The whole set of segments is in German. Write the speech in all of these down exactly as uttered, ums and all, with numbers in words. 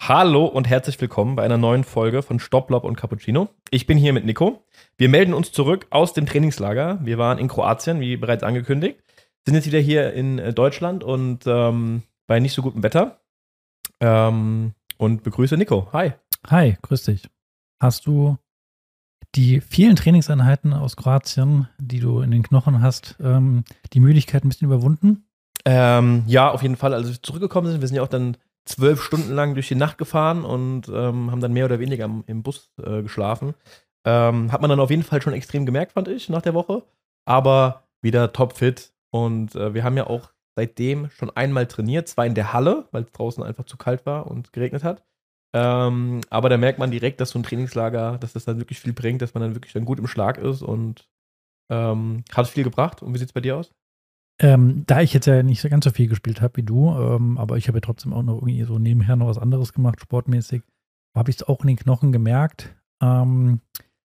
Hallo und herzlich willkommen bei einer neuen Folge von Stopp, Lob und Cappuccino. Ich bin hier mit Nico. Wir melden uns zurück aus dem Trainingslager. Wir waren in Kroatien, wie bereits angekündigt. Sind jetzt wieder hier in Deutschland und ähm, bei nicht so gutem Wetter. Ähm, und begrüße Nico. Hi. Hi, grüß dich. Hast du die vielen Trainingseinheiten aus Kroatien, die du in den Knochen hast, ähm, die Müdigkeit ein bisschen überwunden? Ähm, ja, auf jeden Fall. Als wir zurückgekommen sind, wir sind ja auch dann zwölf Stunden lang durch die Nacht gefahren und ähm, haben dann mehr oder weniger im, im Bus äh, geschlafen. Ähm, hat man dann auf jeden Fall schon extrem gemerkt, fand ich, nach der Woche. Aber wieder topfit. Und äh, wir haben ja auch seitdem schon einmal trainiert. Zwar in der Halle, weil es draußen einfach zu kalt war und geregnet hat. Ähm, aber da merkt man direkt, dass so ein Trainingslager, dass das dann wirklich viel bringt, dass man dann wirklich dann gut im Schlag ist und ähm, hat viel gebracht. Und wie sieht es bei dir aus? Ähm, da ich jetzt ja nicht so ganz so viel gespielt habe wie du, ähm, aber ich habe ja trotzdem auch noch irgendwie so nebenher noch was anderes gemacht, sportmäßig, habe ich es auch in den Knochen gemerkt. Ähm,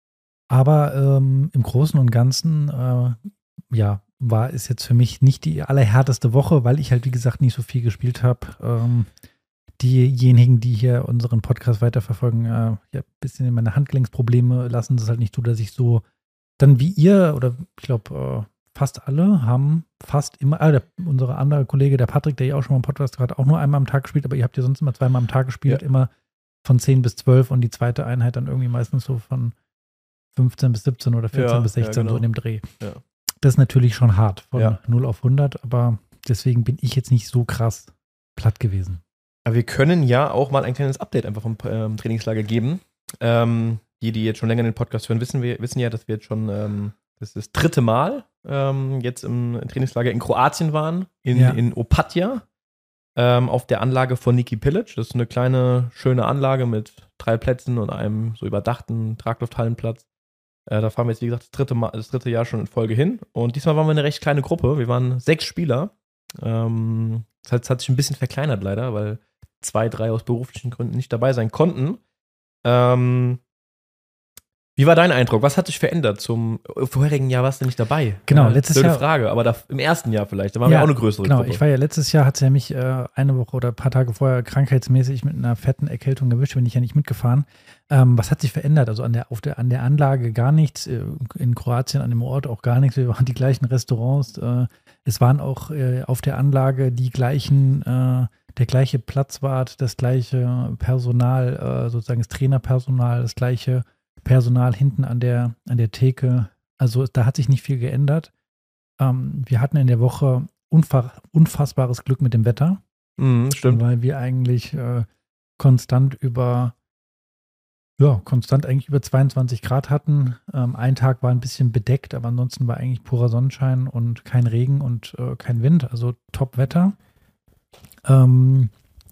aber ähm, im Großen und Ganzen, äh, ja, war es jetzt für mich nicht die allerhärteste Woche, weil ich halt, wie gesagt, nicht so viel gespielt habe. Ähm, diejenigen, die hier unseren Podcast weiterverfolgen, äh, ja, ein bisschen meine Handgelenksprobleme lassen es halt nicht zu, dass ich so dann wie ihr oder ich glaube, äh, fast alle haben fast immer, ah, der, unser anderer Kollege, der Patrick, der ja auch schon mal im Podcast hat, auch nur einmal am Tag gespielt, aber ihr habt ja sonst immer zweimal am Tag gespielt, ja. Immer von zehn bis zwölf und die zweite Einheit dann irgendwie meistens so von fünfzehn bis siebzehn oder vierzehn Ja, bis sechzehn, ja, genau. So in dem Dreh. Ja. Das ist natürlich schon hart, von Ja. null auf hundert, aber deswegen bin ich jetzt nicht so krass platt gewesen. Aber wir können ja auch mal ein kleines Update einfach vom ähm, Trainingslager geben. Ähm, die, die jetzt schon länger den Podcast hören, wissen, wir, wissen ja, dass wir jetzt schon ähm, das ist das dritte Mal ähm, jetzt im Trainingslager in Kroatien waren, in, Ja. in Opatija, ähm, auf der Anlage von Niki Pilic. Das ist eine kleine, schöne Anlage mit drei Plätzen und einem so überdachten Traglufthallenplatz. Äh, da fahren wir jetzt, wie gesagt, das dritte, Mal, das dritte Jahr schon in Folge hin. Und diesmal waren wir eine recht kleine Gruppe. Wir waren sechs Spieler. Ähm, das hat, das hat sich ein bisschen verkleinert leider, weil zwei, drei aus beruflichen Gründen nicht dabei sein konnten. Ähm, Wie war dein Eindruck? Was hat sich verändert? Zum vorherigen Jahr warst du nicht dabei. Genau, äh, letztes blöde Jahr. Frage, aber da, im ersten Jahr vielleicht, da waren Ja, wir auch eine größere genau, Gruppe. ich war ja letztes Jahr, hat es ja mich äh, eine Woche oder ein paar Tage vorher krankheitsmäßig mit einer fetten Erkältung erwischt, bin ich ja nicht mitgefahren. Ähm, was hat sich verändert? Also an der, auf der, an der Anlage gar nichts, äh, in Kroatien an dem Ort auch gar nichts. Wir waren die gleichen Restaurants. Äh, es waren auch äh, auf der Anlage die gleichen, äh, der gleiche Platzwart, das gleiche Personal, äh, sozusagen das Trainerpersonal, das gleiche Personal hinten an der, an der Theke. Also da hat sich nicht viel geändert. Ähm, wir hatten in der Woche unfa- unfassbares Glück mit dem Wetter. Mhm, stimmt. Weil wir eigentlich äh, konstant über, ja, konstant eigentlich über zweiundzwanzig Grad hatten. Ähm, ein Tag war ein bisschen bedeckt, aber ansonsten war eigentlich purer Sonnenschein und kein Regen und äh, kein Wind. Also Top-Wetter. Ähm,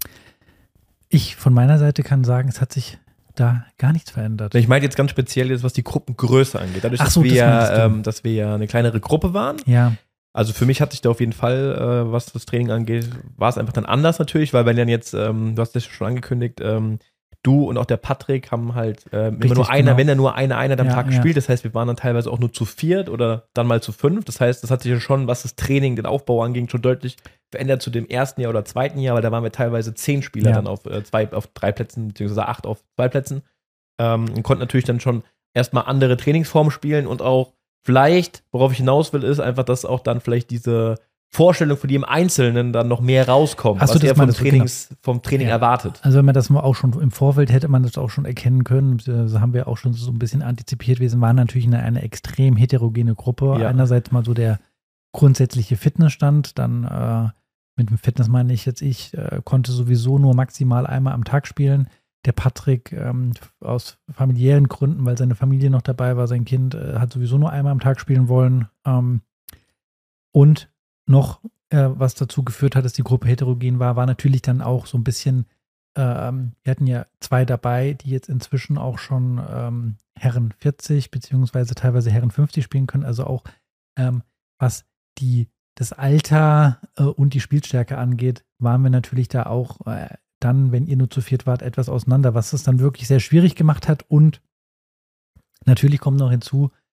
ich von meiner Seite kann sagen, es hat sich da gar nichts verändert. Ich meine jetzt ganz speziell jetzt, was die Gruppengröße angeht. Dadurch, Ach so, dass, wir das meinst du. ja, ähm, dass wir ja eine kleinere Gruppe waren. Ja, Also für mich hat sich da auf jeden Fall, äh, was das Training angeht, war es einfach dann anders natürlich, weil wenn dann jetzt, ähm, du hast das schon angekündigt, ähm, du und auch der Patrick haben halt ähm, immer Richtig, nur einer, genau. wenn er nur eine Einheit am Ja, Tag ja. gespielt. Das heißt, wir waren dann teilweise auch nur zu viert oder dann mal zu fünf. Das heißt, das hat sich ja schon, was das Training, den Aufbau anging, schon deutlich verändert zu dem ersten Jahr oder zweiten Jahr, weil da waren wir teilweise zehn Spieler Ja. dann auf äh, zwei, auf drei Plätzen, beziehungsweise acht auf zwei Plätzen. Ähm, und konnten natürlich dann schon erstmal andere Trainingsformen spielen und auch vielleicht, worauf ich hinaus will, ist einfach, dass auch dann vielleicht diese Vorstellung von jedem Einzelnen dann noch mehr rauskommt, Ach so, was das er vom, meinst du, Trainings, vom Training Ja. erwartet. Also wenn man das mal auch schon im Vorfeld hätte man das auch schon erkennen können, das haben wir auch schon so ein bisschen antizipiert. Wir waren natürlich eine, eine extrem heterogene Gruppe. Ja. Einerseits mal so der grundsätzliche Fitnessstand, dann äh, mit dem Fitness meine ich jetzt, ich äh, konnte sowieso nur maximal einmal am Tag spielen. Der Patrick ähm, aus familiären Gründen, weil seine Familie noch dabei war, sein Kind äh, hat sowieso nur einmal am Tag spielen wollen. Ähm, und noch, äh, was dazu geführt hat, dass die Gruppe heterogen war, war natürlich dann auch so ein bisschen, ähm, wir hatten ja zwei dabei, die jetzt inzwischen auch schon ähm, Herren vierzig beziehungsweise teilweise Herren fünfzig spielen können. Also auch ähm, was die, das Alter äh, und die Spielstärke angeht, waren wir natürlich da auch äh, dann, wenn ihr nur zu viert wart, etwas auseinander, was es dann wirklich sehr schwierig gemacht hat. Und natürlich kommt noch hinzu,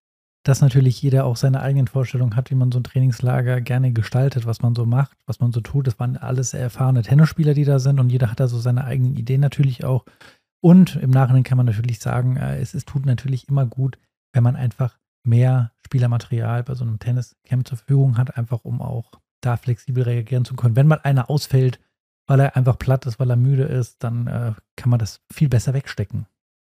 dass natürlich jeder auch seine eigenen Vorstellungen hat, wie man so ein Trainingslager gerne gestaltet, was man so macht, was man so tut. Das waren alles sehr erfahrene Tennisspieler, die da sind und jeder hat da so seine eigenen Ideen natürlich auch. Und im Nachhinein kann man natürlich sagen, äh, es, es tut natürlich immer gut, wenn man einfach mehr Spielermaterial bei so einem Tenniscamp zur Verfügung hat, einfach um auch da flexibel reagieren zu können. Wenn mal einer ausfällt, weil er einfach platt ist, weil er müde ist, dann äh, kann man das viel besser wegstecken.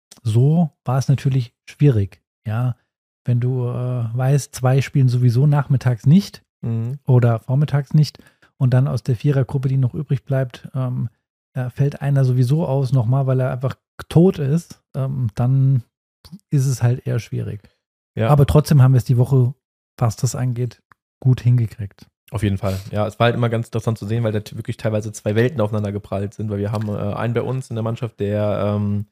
So war es natürlich schwierig, ja. Wenn du äh, weißt, zwei spielen sowieso nachmittags nicht mhm. oder vormittags nicht und dann aus der Vierergruppe, die noch übrig bleibt, ähm, äh, fällt einer sowieso aus nochmal, weil er einfach tot ist, ähm, dann ist es halt eher schwierig. Ja. Aber trotzdem haben wir es die Woche, was das angeht, gut hingekriegt. Auf jeden Fall. Ja, es war halt immer ganz interessant zu sehen, weil da wirklich teilweise zwei Welten aufeinander geprallt sind, weil wir haben äh, einen bei uns in der Mannschaft, der ähm,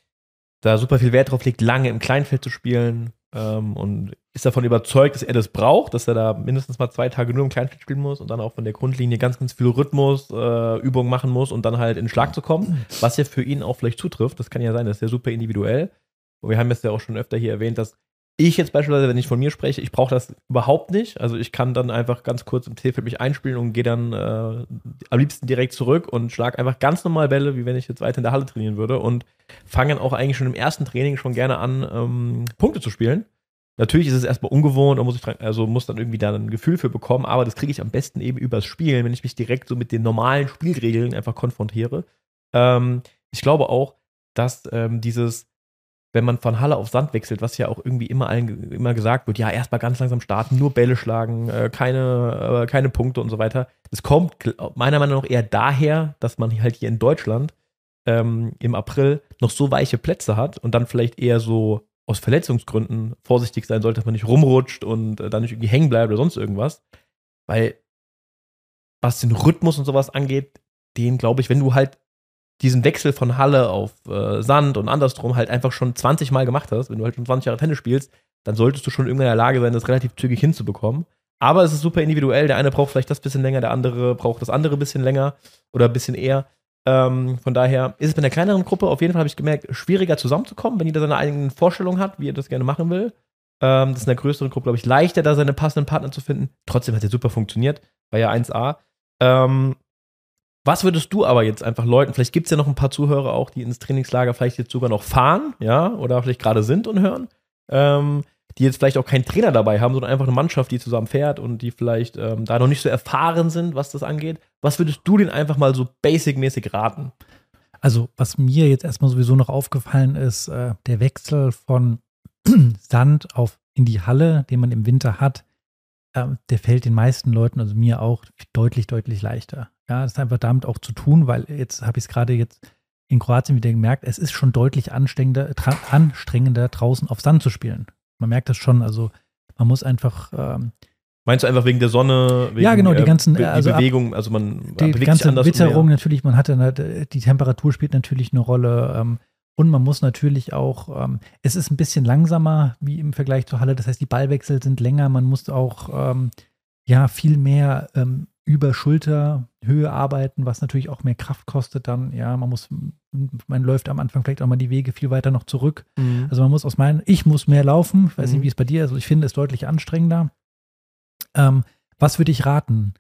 da super viel Wert drauf legt, lange im Kleinfeld zu spielen ähm, und ist davon überzeugt, dass er das braucht, dass er da mindestens mal zwei Tage nur im Kleinfeld spielen muss und dann auch von der Grundlinie ganz, ganz viel Rhythmus, äh, Übungen machen muss und dann halt in den Schlag zu kommen, was ja für ihn auch vielleicht zutrifft. Das kann ja sein, das ist ja super individuell. Und wir haben es ja auch schon öfter hier erwähnt, dass ich jetzt beispielsweise, wenn ich von mir spreche, ich brauche das überhaupt nicht. Also ich kann dann einfach ganz kurz im T-Feld mich einspielen und gehe dann äh, am liebsten direkt zurück und schlage einfach ganz normal Bälle, wie wenn ich jetzt weiter in der Halle trainieren würde und fange dann auch eigentlich schon im ersten Training schon gerne an, ähm, Punkte zu spielen. Natürlich ist es erstmal ungewohnt und muss ich dran, also muss dann irgendwie da ein Gefühl für bekommen, aber das kriege ich am besten eben übers Spielen, wenn ich mich direkt so mit den normalen Spielregeln einfach konfrontiere. Ähm, ich glaube auch, dass ähm, dieses wenn man von Halle auf Sand wechselt, was ja auch irgendwie immer allen immer gesagt wird, ja, erstmal ganz langsam starten, nur Bälle schlagen, äh, keine, äh, keine Punkte und so weiter. Das kommt meiner Meinung nach eher daher, dass man halt hier in Deutschland ähm, im April noch so weiche Plätze hat und dann vielleicht eher so aus Verletzungsgründen vorsichtig sein sollte, dass man nicht rumrutscht und äh, dann nicht irgendwie hängen bleibt oder sonst irgendwas. Weil was den Rhythmus und sowas angeht, den glaube ich, wenn du halt diesen Wechsel von Halle auf äh, Sand und andersrum halt einfach schon zwanzig Mal gemacht hast, wenn du halt schon zwanzig Jahre Tennis spielst, dann solltest du schon irgendwann in der Lage sein, das relativ zügig hinzubekommen. Aber es ist super individuell. Der eine braucht vielleicht das bisschen länger, der andere braucht das andere bisschen länger oder ein bisschen eher. Ähm, von daher ist es bei einer kleineren Gruppe auf jeden Fall, habe ich gemerkt, schwieriger zusammenzukommen, wenn jeder seine eigenen Vorstellungen hat, wie er das gerne machen will. Ähm, das ist in der größeren Gruppe, glaube ich, leichter, da seine passenden Partner zu finden. Trotzdem hat der super funktioniert. War ja eins A. Ähm, Was würdest du aber jetzt einfach Leuten, vielleicht gibt es ja noch ein paar Zuhörer auch, die ins Trainingslager vielleicht jetzt sogar noch fahren, ja, oder vielleicht gerade sind und hören, ähm, die jetzt vielleicht auch keinen Trainer dabei haben, sondern einfach eine Mannschaft, die zusammen fährt und die vielleicht ähm, da noch nicht so erfahren sind, was das angeht. Was würdest du denen einfach mal so basic-mäßig raten? Also, was mir jetzt erstmal sowieso noch aufgefallen ist, äh, der Wechsel von Sand auf in die Halle, den man im Winter hat, äh, der fällt den meisten Leuten, also mir auch, deutlich, deutlich leichter. Ja, das ist einfach damit auch zu tun, weil jetzt habe ich es gerade jetzt in Kroatien wieder gemerkt, es ist schon deutlich anstrengender, tra- anstrengender draußen auf Sand zu spielen. Man merkt das schon, also man muss einfach ähm, Meinst du einfach wegen der Sonne? Wegen, ja, genau, die ganzen äh, die also Bewegung, also man die ganze Witterung natürlich, man hatte eine, die Temperatur spielt natürlich eine Rolle ähm, und man muss natürlich auch, ähm, es ist ein bisschen langsamer wie im Vergleich zur Halle, das heißt, die Ballwechsel sind länger, man muss auch ähm, ja viel mehr ähm, über Schulterhöhe arbeiten, was natürlich auch mehr Kraft kostet dann, ja, man muss, man läuft am Anfang vielleicht auch mal die Wege viel weiter noch zurück, mhm. also man muss aus meinen, ich muss mehr laufen, ich weiß mhm. nicht, wie es bei dir ist, also ich finde es deutlich anstrengender. Ähm, was würde ich raten?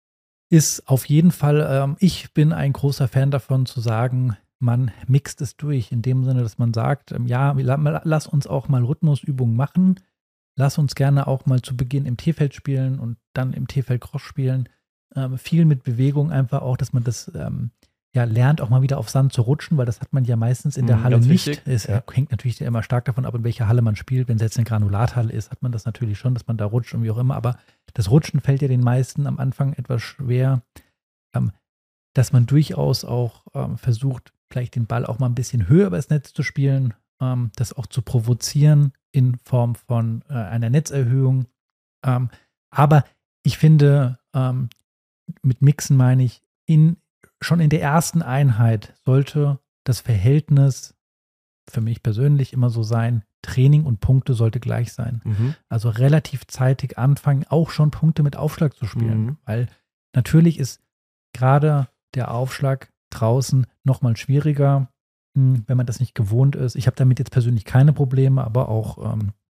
Ist auf jeden Fall, ähm, ich bin ein großer Fan davon zu sagen, man mixt es durch, in dem Sinne, dass man sagt, ähm, ja, lass uns auch mal Rhythmusübungen machen, lass uns gerne auch mal zu Beginn im T-Feld spielen und dann im T-Feld Cross spielen, ähm, viel mit Bewegung einfach auch, dass man das ähm, ja, lernt, auch mal wieder auf Sand zu rutschen, weil das hat man ja meistens in der Halle Ganz nicht. Wichtig. Es ja. hängt natürlich immer stark davon ab, in welcher Halle man spielt. Wenn es jetzt eine Granulathalle ist, hat man das natürlich schon, dass man da rutscht und wie auch immer. Aber das Rutschen fällt ja den meisten am Anfang etwas schwer, ähm, dass man durchaus auch ähm, versucht, vielleicht den Ball auch mal ein bisschen höher übers Netz zu spielen, ähm, das auch zu provozieren in Form von äh, einer Netzerhöhung. Ähm, aber ich finde, ähm, mit Mixen meine ich, in schon in der ersten Einheit sollte das Verhältnis für mich persönlich immer so sein, Training und Punkte sollte gleich sein. Mhm. Also relativ zeitig anfangen, auch schon Punkte mit Aufschlag zu spielen. Mhm. Weil natürlich ist gerade der Aufschlag draußen nochmal schwieriger, wenn man das nicht gewohnt ist. Ich habe damit jetzt persönlich keine Probleme, aber auch ähm,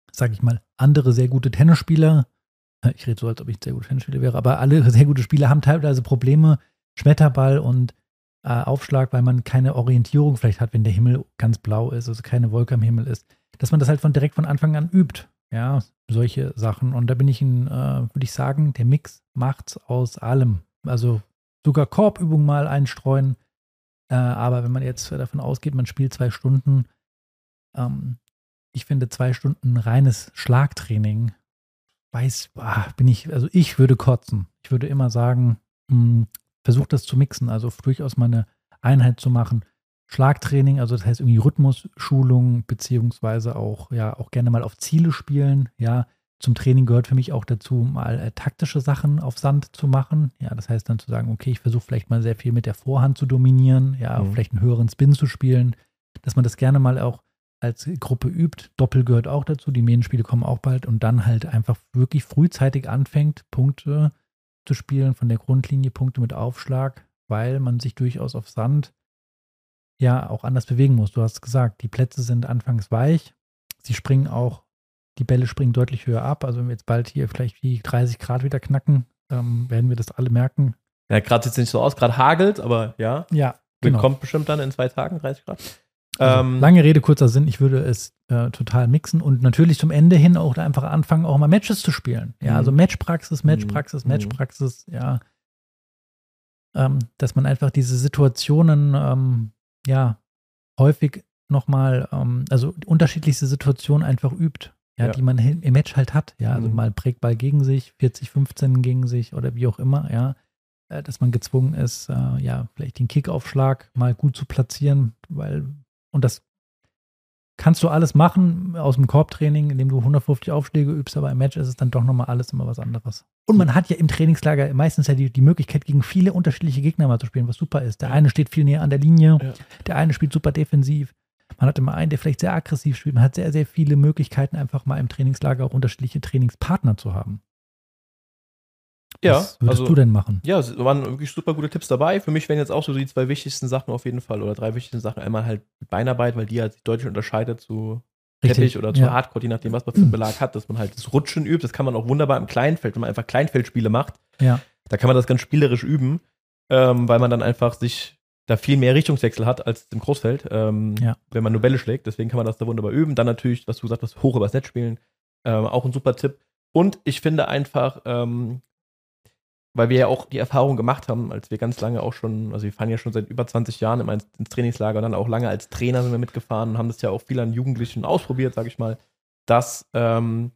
sag ich mal, andere sehr gute Tennisspieler, ich rede so, als ob ich ein sehr guter Tennisspieler wäre, aber alle sehr gute Spieler haben teilweise Probleme, Schmetterball und äh, Aufschlag, weil man keine Orientierung vielleicht hat, wenn der Himmel ganz blau ist, also keine Wolke am Himmel ist, dass man das halt von direkt von Anfang an übt. Ja, solche Sachen. Und da bin ich in, äh, würde ich sagen, der Mix macht's aus allem. Also sogar Korbübungen mal einstreuen. Äh, aber wenn man jetzt davon ausgeht, man spielt zwei Stunden, ähm, ich finde zwei Stunden reines Schlagtraining, weiß, ah, bin ich, also ich würde kotzen. Ich würde immer sagen, mh, versucht das zu mixen, also durchaus mal eine Einheit zu machen. Schlagtraining, also das heißt irgendwie Rhythmusschulung, beziehungsweise auch, ja, auch gerne mal auf Ziele spielen. Ja, zum Training gehört für mich auch dazu, mal äh, taktische Sachen auf Sand zu machen. Ja, das heißt dann zu sagen, okay, ich versuche vielleicht mal sehr viel mit der Vorhand zu dominieren, ja, mhm. vielleicht einen höheren Spin zu spielen, dass man das gerne mal auch als Gruppe übt. Doppel gehört auch dazu, die Medienspiele kommen auch bald und dann halt einfach wirklich frühzeitig anfängt, Punkte zu spielen, von der Grundlinie Punkte mit Aufschlag, weil man sich durchaus auf Sand ja auch anders bewegen muss. Du hast gesagt, die Plätze sind anfangs weich, sie springen auch, die Bälle springen deutlich höher ab, also wenn wir jetzt bald hier vielleicht die dreißig Grad wieder knacken, ähm, werden wir das alle merken. Ja, gerade sieht es nicht so aus, gerade hagelt, aber ja. Ja, genau. Kommt bestimmt dann in zwei Tagen dreißig Grad. Also, ähm, lange Rede, kurzer Sinn, ich würde es äh, total mixen und natürlich zum Ende hin auch einfach anfangen, auch mal Matches zu spielen. Ja, also Matchpraxis, Matchpraxis, mhm. Matchpraxis, ja. Ähm, dass man einfach diese Situationen, ähm, ja, häufig nochmal, ähm, also unterschiedlichste Situationen einfach übt, ja, ja. die man im Match halt hat. Ja, also mhm. mal Breakball gegen sich, vierzig fünfzehn gegen sich oder wie auch immer, ja. Äh, dass man gezwungen ist, äh, ja, vielleicht den Kickaufschlag mal gut zu platzieren, weil und das kannst du alles machen aus dem Korbtraining, indem du hundertfünfzig Aufschläge übst, aber im Match ist es dann doch nochmal alles immer was anderes. Und man hat ja im Trainingslager meistens ja die, die Möglichkeit, gegen viele unterschiedliche Gegner mal zu spielen, was super ist. Der eine steht viel näher an der Linie, ja. der eine spielt super defensiv. Man hat immer einen, der vielleicht sehr aggressiv spielt. Man hat sehr, sehr viele Möglichkeiten, einfach mal im Trainingslager auch unterschiedliche Trainingspartner zu haben. Ja, was würdest also, du denn machen? Ja, es waren wirklich super gute Tipps dabei. Für mich wären jetzt auch so die zwei wichtigsten Sachen auf jeden Fall oder drei wichtigsten Sachen. Einmal halt Beinarbeit, weil die halt sich deutlich unterscheidet zu Richtig, Teppich oder zu ja. Hardcore, je nachdem, was man für einen Belag hat, dass man halt das Rutschen übt. Das kann man auch wunderbar im Kleinfeld, wenn man einfach Kleinfeldspiele macht. Ja. Da kann man das ganz spielerisch üben, ähm, weil man dann einfach sich da viel mehr Richtungswechsel hat als im Großfeld, ähm, ja. wenn man nur Bälle schlägt. Deswegen kann man das da wunderbar üben. Dann natürlich, was du gesagt hast, hoch übers Netz spielen. Ähm, auch ein super Tipp. Und ich finde einfach, ähm, weil wir ja auch die Erfahrung gemacht haben, als wir ganz lange auch schon, also wir fahren ja schon seit über zwanzig Jahren immer ins, ins Trainingslager und dann auch lange als Trainer sind wir mitgefahren und haben das ja auch viel an Jugendlichen ausprobiert, sag ich mal, dass ähm,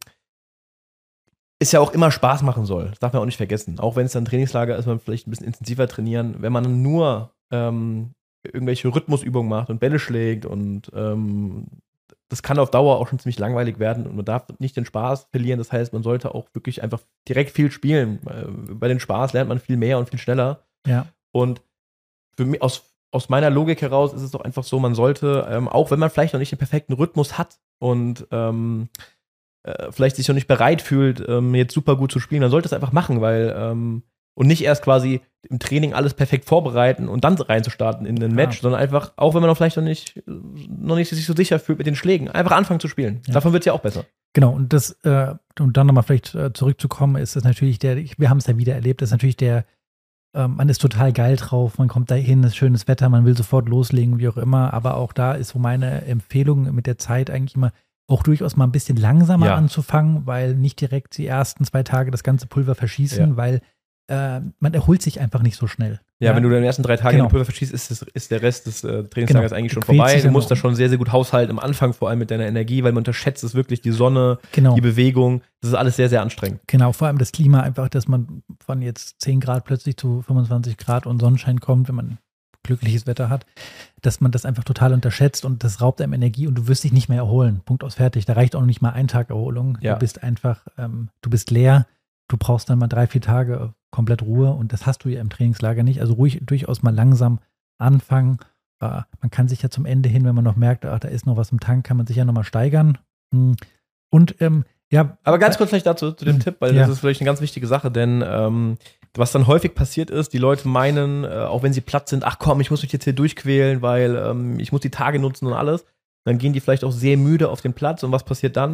es ja auch immer Spaß machen soll. Das darf man auch nicht vergessen. Auch wenn es dann Trainingslager ist, man vielleicht ein bisschen intensiver trainieren. Wenn man nur ähm, irgendwelche Rhythmusübungen macht und Bälle schlägt und ähm, das kann auf Dauer auch schon ziemlich langweilig werden und man darf nicht den Spaß verlieren. Das heißt, man sollte auch wirklich einfach direkt viel spielen. Bei den Spaß lernt man viel mehr und viel schneller. Ja. Und für mich, aus, aus meiner Logik heraus ist es doch einfach so, man sollte, ähm, auch wenn man vielleicht noch nicht den perfekten Rhythmus hat und ähm, äh, vielleicht sich noch nicht bereit fühlt, ähm, jetzt super gut zu spielen, dann sollte es einfach machen, weil ähm, und nicht erst quasi im Training alles perfekt vorbereiten und dann reinzustarten in ein Match, ja. sondern einfach, auch wenn man noch vielleicht noch nicht, noch nicht sich so sicher fühlt mit den Schlägen, einfach anfangen zu spielen. Ja. Davon wird es ja auch besser. Genau, und das, äh, und dann nochmal vielleicht äh, zurückzukommen, ist das natürlich der, wir haben es ja wieder erlebt, das ist natürlich der, äh, man ist total geil drauf, man kommt da hin, es ist schönes Wetter, man will sofort loslegen, wie auch immer, aber auch da ist so meine Empfehlung mit der Zeit eigentlich immer, auch durchaus mal ein bisschen langsamer ja. anzufangen, weil nicht direkt die ersten zwei Tage das ganze Pulver verschießen, ja. weil Äh, man erholt sich einfach nicht so schnell. Ja, ja. wenn du in den ersten drei Tagen genau. den Pulver verschießt, ist, das, ist der Rest des äh, Trainingslagers genau. eigentlich schon vorbei. Du musst da schon sehr, sehr gut haushalten, am Anfang vor allem mit deiner Energie, weil man unterschätzt es wirklich, die Sonne, genau. die Bewegung, das ist alles sehr, sehr anstrengend. Genau, vor allem das Klima einfach, dass man von jetzt zehn Grad plötzlich zu fünfundzwanzig Grad und Sonnenschein kommt, wenn man glückliches Wetter hat, dass man das einfach total unterschätzt und das raubt einem Energie und du wirst dich nicht mehr erholen. Punkt aus, fertig. Da reicht auch noch nicht mal ein Tag Erholung. Ja. Du bist einfach, ähm, du bist leer, du brauchst dann mal drei, vier Tage komplett Ruhe und das hast du ja im Trainingslager nicht. Also ruhig durchaus mal langsam anfangen. Äh, man kann sich ja zum Ende hin, wenn man noch merkt, ach, da ist noch was im Tank, kann man sich ja nochmal steigern. Und ähm, ja. Aber ganz kurz vielleicht dazu, zu dem mh, Tipp, weil ja. das ist vielleicht eine ganz wichtige Sache, denn ähm, was dann häufig passiert ist, die Leute meinen, äh, auch wenn sie platt sind, ach komm, ich muss mich jetzt hier durchquälen, weil ähm, ich muss die Tage nutzen und alles. Dann gehen die vielleicht auch sehr müde auf den Platz und was passiert dann?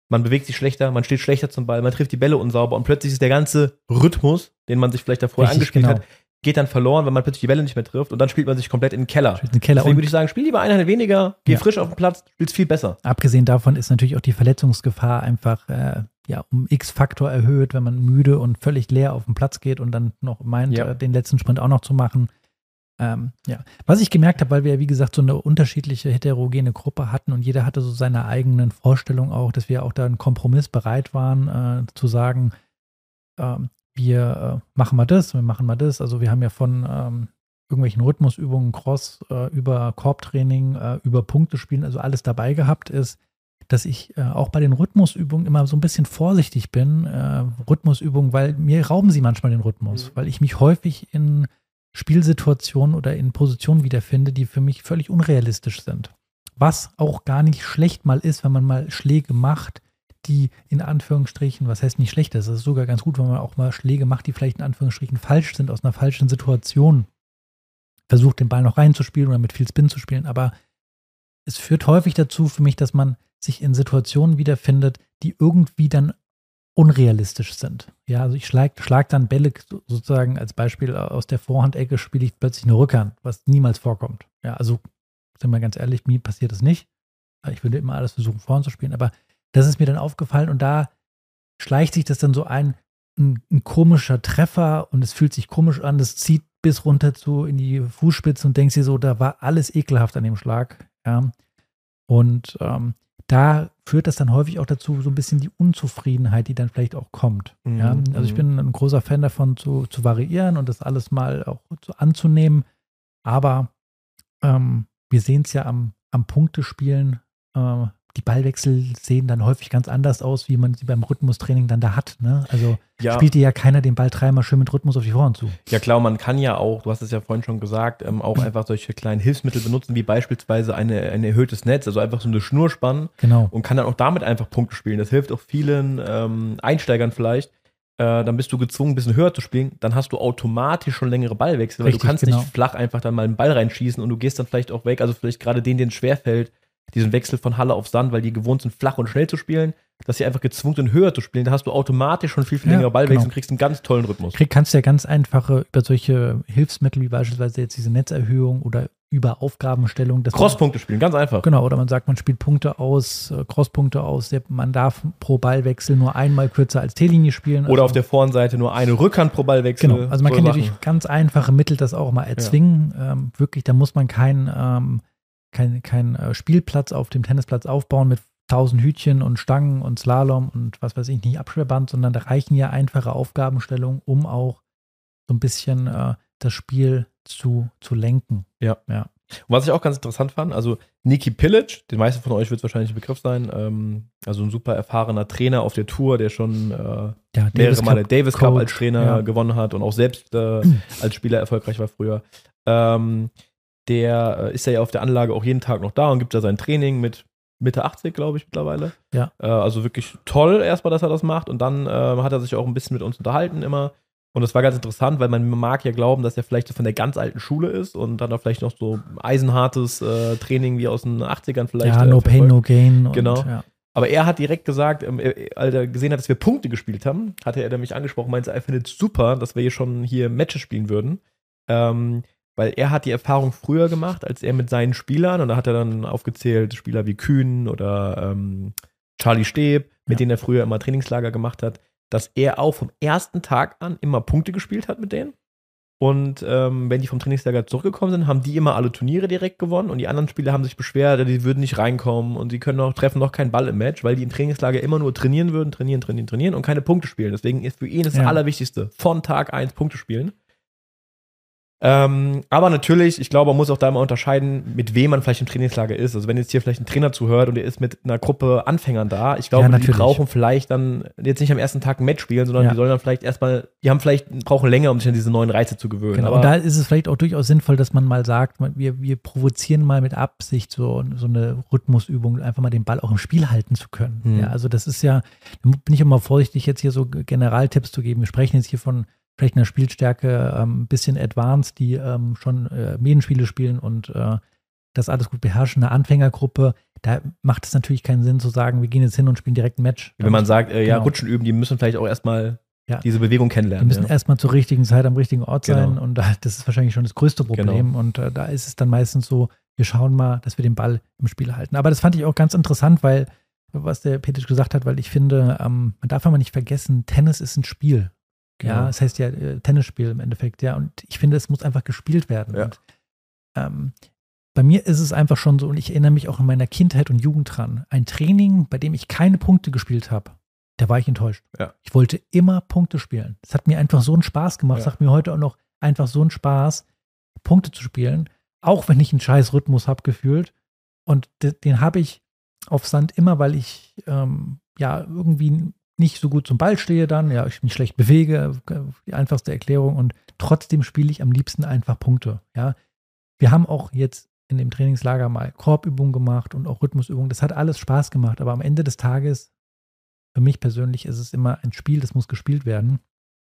man bewegt sich schlechter, man steht schlechter zum Ball, man trifft die Bälle unsauber und plötzlich ist der ganze Rhythmus, den man sich vielleicht davor Richtig, angespielt genau. hat, geht dann verloren, weil man plötzlich die Bälle nicht mehr trifft und dann spielt man sich komplett in den Keller. In den Keller. Deswegen würde ich sagen, spiel lieber eine Einheit weniger, geh Ja. frisch auf den Platz, spielst viel besser. Abgesehen davon ist natürlich auch die Verletzungsgefahr einfach äh, ja, um X-Faktor erhöht, wenn man müde und völlig leer auf den Platz geht und dann noch meint, Ja. äh, den letzten Sprint auch noch zu machen. Ähm, ja. Was ich gemerkt habe, weil wir ja wie gesagt so eine unterschiedliche heterogene Gruppe hatten und jeder hatte so seine eigenen Vorstellungen auch, dass wir auch da einen Kompromiss bereit waren, äh, zu sagen, ähm, wir äh, machen mal das, wir machen mal das. Also wir haben ja von ähm, irgendwelchen Rhythmusübungen, Cross, äh, über Korbtraining, äh, über Punktespielen, also alles dabei gehabt ist, dass ich äh, auch bei den Rhythmusübungen immer so ein bisschen vorsichtig bin. Äh, Rhythmusübungen, weil mir rauben sie manchmal den Rhythmus, Mhm. weil ich mich häufig in Spielsituationen oder in Positionen wiederfinde, die für mich völlig unrealistisch sind. Was auch gar nicht schlecht mal ist, wenn man mal Schläge macht, die in Anführungsstrichen, was heißt nicht schlecht, das ist sogar ganz gut, wenn man auch mal Schläge macht, die vielleicht in Anführungsstrichen falsch sind, aus einer falschen Situation. Versucht, den Ball noch reinzuspielen oder mit viel Spin zu spielen, aber es führt häufig dazu für mich, dass man sich in Situationen wiederfindet, die irgendwie dann unrealistisch sind. Ja, also ich schlag, schlag dann Bälle sozusagen als Beispiel aus der Vorhandecke, spiele ich plötzlich eine Rückhand, was niemals vorkommt. Ja, also sind wir ganz ehrlich, mir passiert das nicht. Ich würde immer alles versuchen, Vorhand zu spielen, aber das ist mir dann aufgefallen und da schleicht sich das dann so ein, ein, ein komischer Treffer und es fühlt sich komisch an, das zieht bis runter zu in die Fußspitze und denkst dir so, da war alles ekelhaft an dem Schlag. Ja. Und ähm, da führt das dann häufig auch dazu, so ein bisschen die Unzufriedenheit, die dann vielleicht auch kommt. Mhm, Ja? Also ich mhm. bin ein großer Fan davon, zu, zu variieren und das alles mal auch zu, anzunehmen. Aber ähm, wir sehen es ja am, am Punktespielen, äh, die Ballwechsel sehen dann häufig ganz anders aus, wie man sie beim Rhythmustraining dann da hat. Ne? Also Ja. spielt dir ja keiner den Ball dreimal schön mit Rhythmus auf die Vorhand zu. Ja klar, man kann ja auch, du hast es ja vorhin schon gesagt, ähm, auch einfach solche kleinen Hilfsmittel benutzen, wie beispielsweise eine, ein erhöhtes Netz, also einfach so eine Schnur spannen Genau. und kann dann auch damit einfach Punkte spielen. Das hilft auch vielen ähm, Einsteigern vielleicht. Äh, dann bist du gezwungen, ein bisschen höher zu spielen, dann hast du automatisch schon längere Ballwechsel, weil Richtig, du kannst genau. nicht flach einfach dann mal einen Ball reinschießen und du gehst dann vielleicht auch weg, also vielleicht gerade denen, denen es schwerfällt, diesen Wechsel von Halle auf Sand, weil die gewohnt sind, flach und schnell zu spielen, dass sie einfach gezwungen sind, höher zu spielen. Da hast du automatisch schon viel, viel Ja, längere Ballwechsel genau. und kriegst einen ganz tollen Rhythmus. Krieg, kannst du ja ganz einfache über solche Hilfsmittel wie beispielsweise jetzt diese Netzerhöhung oder über Aufgabenstellung. dass man- Crosspunkte spielen, ganz einfach. Genau, oder man sagt, man spielt Punkte aus, äh, Crosspunkte aus, der- man darf pro Ballwechsel nur einmal kürzer als T-Linie spielen. Oder also, auf der Vorhandseite nur eine Rückhand pro Ballwechsel. Genau, also man so kann Sachen. natürlich ganz einfache Mittel das auch mal erzwingen. Ähm, wirklich, da muss man keinen ähm, kein, kein, äh, Spielplatz auf dem Tennisplatz aufbauen mit tausend Hütchen und Stangen und Slalom und was weiß ich nicht, Absperrband, sondern da reichen ja einfache Aufgabenstellungen, um auch so ein bisschen äh, das Spiel zu, zu lenken. Ja. Ja. Und was ich auch ganz interessant fand, also Niki Pilic, den meisten von euch wird es wahrscheinlich ein Begriff sein, ähm, also ein super erfahrener Trainer auf der Tour, der schon äh, Ja, mehrere Davis Male Cup Davis Cup Coach, als Trainer ja. gewonnen hat und auch selbst äh, als Spieler erfolgreich war früher. Ähm, der äh, ist ja auf der Anlage auch jeden Tag noch da und gibt da sein Training mit Mitte achtzig, glaube ich, mittlerweile. Ja. Äh, also wirklich toll erstmal, dass er das macht. Und dann äh, hat er sich auch ein bisschen mit uns unterhalten immer. Und das war ganz interessant, weil man mag ja glauben, dass er vielleicht so von der ganz alten Schule ist und dann auch vielleicht noch so eisenhartes äh, Training wie aus den achtzigern vielleicht. Ja, äh, no pain, verfolgt. no gain. Und, Genau. Ja. Aber er hat direkt gesagt, ähm, er- als er gesehen hat, dass wir Punkte gespielt haben, hatte er mich angesprochen, meinte, er findet es super, dass wir hier schon hier Matches spielen würden. Ähm, weil er hat die Erfahrung früher gemacht, als er mit seinen Spielern, und da hat er dann aufgezählt, Spieler wie Kühn oder ähm, Charlie Steb, mit Ja. denen er früher immer Trainingslager gemacht hat, dass er auch vom ersten Tag an immer Punkte gespielt hat mit denen. Und ähm, wenn die vom Trainingslager zurückgekommen sind, haben die immer alle Turniere direkt gewonnen und die anderen Spieler haben sich beschwert, die würden nicht reinkommen und sie können auch, treffen noch keinen Ball im Match, weil die im Trainingslager immer nur trainieren würden, trainieren, trainieren, trainieren und keine Punkte spielen. Deswegen ist für ihn das, Ja. das Allerwichtigste, von Tag eins Punkte spielen. Ähm, aber natürlich, ich glaube, man muss auch da mal unterscheiden, mit wem man vielleicht im Trainingslager ist. Also wenn jetzt hier vielleicht ein Trainer zuhört und der ist mit einer Gruppe Anfängern da, ich glaube, Ja, die natürlich. brauchen vielleicht dann jetzt nicht am ersten Tag ein Match spielen, sondern Ja. die sollen dann vielleicht erstmal, die haben vielleicht, brauchen länger, um sich an diese neuen Reize zu gewöhnen. Genau. Aber Und da ist es vielleicht auch durchaus sinnvoll, dass man mal sagt, man- wir, wir provozieren mal mit Absicht so, so eine Rhythmusübung, einfach mal den Ball auch im Spiel halten zu können. Hm. Ja, also das ist ja, da bin ich immer vorsichtig, jetzt hier so Generaltipps zu geben. Wir sprechen jetzt hier von vielleicht einer Spielstärke ähm, ein bisschen advanced, die ähm, schon äh, Medenspiele spielen und äh, das alles gut beherrschen. Eine Anfängergruppe, da macht es natürlich keinen Sinn zu sagen, wir gehen jetzt hin und spielen direkt ein Match. Wenn man sagt, äh, ja, genau. Rutschen üben, die müssen vielleicht auch erstmal ja. diese Bewegung Die kennenlernen. müssen ja. erstmal zur richtigen Zeit am richtigen Ort sein Genau. und da, das ist wahrscheinlich schon das größte Problem. Genau. Und äh, da ist es dann meistens so, wir schauen mal, dass wir den Ball im Spiel halten. Aber das fand ich auch ganz interessant, weil, was der Petic gesagt hat, weil ich finde, ähm, man darf aber nicht vergessen, Tennis ist ein Spiel. Genau. Ja, das heißt ja äh, Tennisspiel im Endeffekt, ja. Und ich finde, es muss einfach gespielt werden. Ja. Und ähm, bei mir ist es einfach schon so, und ich erinnere mich auch in meiner Kindheit und Jugend dran, ein Training, bei dem ich keine Punkte gespielt habe, da war ich enttäuscht. Ja. Ich wollte immer Punkte spielen. Es hat mir einfach so einen Spaß gemacht. Es Ja. macht mir heute auch noch einfach so einen Spaß, Punkte zu spielen, auch wenn ich einen scheiß Rhythmus habe gefühlt. Und de- den habe ich auf Sand immer, weil ich ähm, ja irgendwie nicht so gut zum Ball stehe dann, ja, ich mich schlecht bewege, die einfachste Erklärung. Und trotzdem spiele ich am liebsten einfach Punkte. Ja, wir haben auch jetzt in dem Trainingslager mal Korbübungen gemacht und auch Rhythmusübungen. Das hat alles Spaß gemacht, aber am Ende des Tages, für mich persönlich, ist es immer ein Spiel, das muss gespielt werden.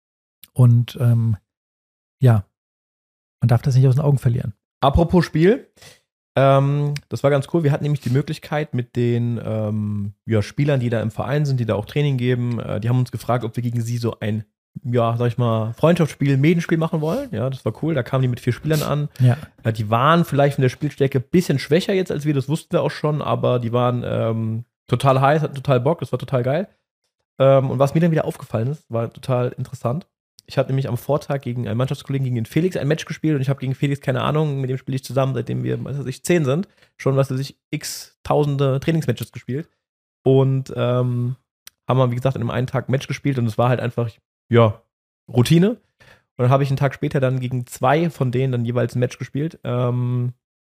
Und ähm, ja, man darf das nicht aus den Augen verlieren. Apropos Spiel, ähm, das war ganz cool. Wir hatten nämlich die Möglichkeit mit den ähm, ja, Spielern, die da im Verein sind, die da auch Training geben, äh, die haben uns gefragt, ob wir gegen sie so ein, ja, sag ich mal, Freundschaftsspiel, Medenspiel machen wollen. Ja, das war cool. Da kamen die mit vier Spielern an. Ja. Äh, die waren vielleicht von der Spielstärke ein bisschen schwächer jetzt als wir, das wussten wir auch schon, aber die waren ähm, total heiß, hatten total Bock, das war total geil. Ähm, und was mir dann wieder aufgefallen ist, war total interessant. Ich habe nämlich am Vortag gegen einen Mannschaftskollegen, gegen den Felix, ein Match gespielt und ich habe gegen Felix, keine Ahnung, mit dem spiele ich zusammen, seitdem wir, was weiß ich, zehn sind, schon, was weiß ich, x tausende Trainingsmatches gespielt und ähm, haben wir, wie gesagt, an einem einen Tag ein Match gespielt und es war halt einfach, ja, Routine. Und dann habe ich einen Tag später dann gegen zwei von denen dann jeweils ein Match gespielt ähm,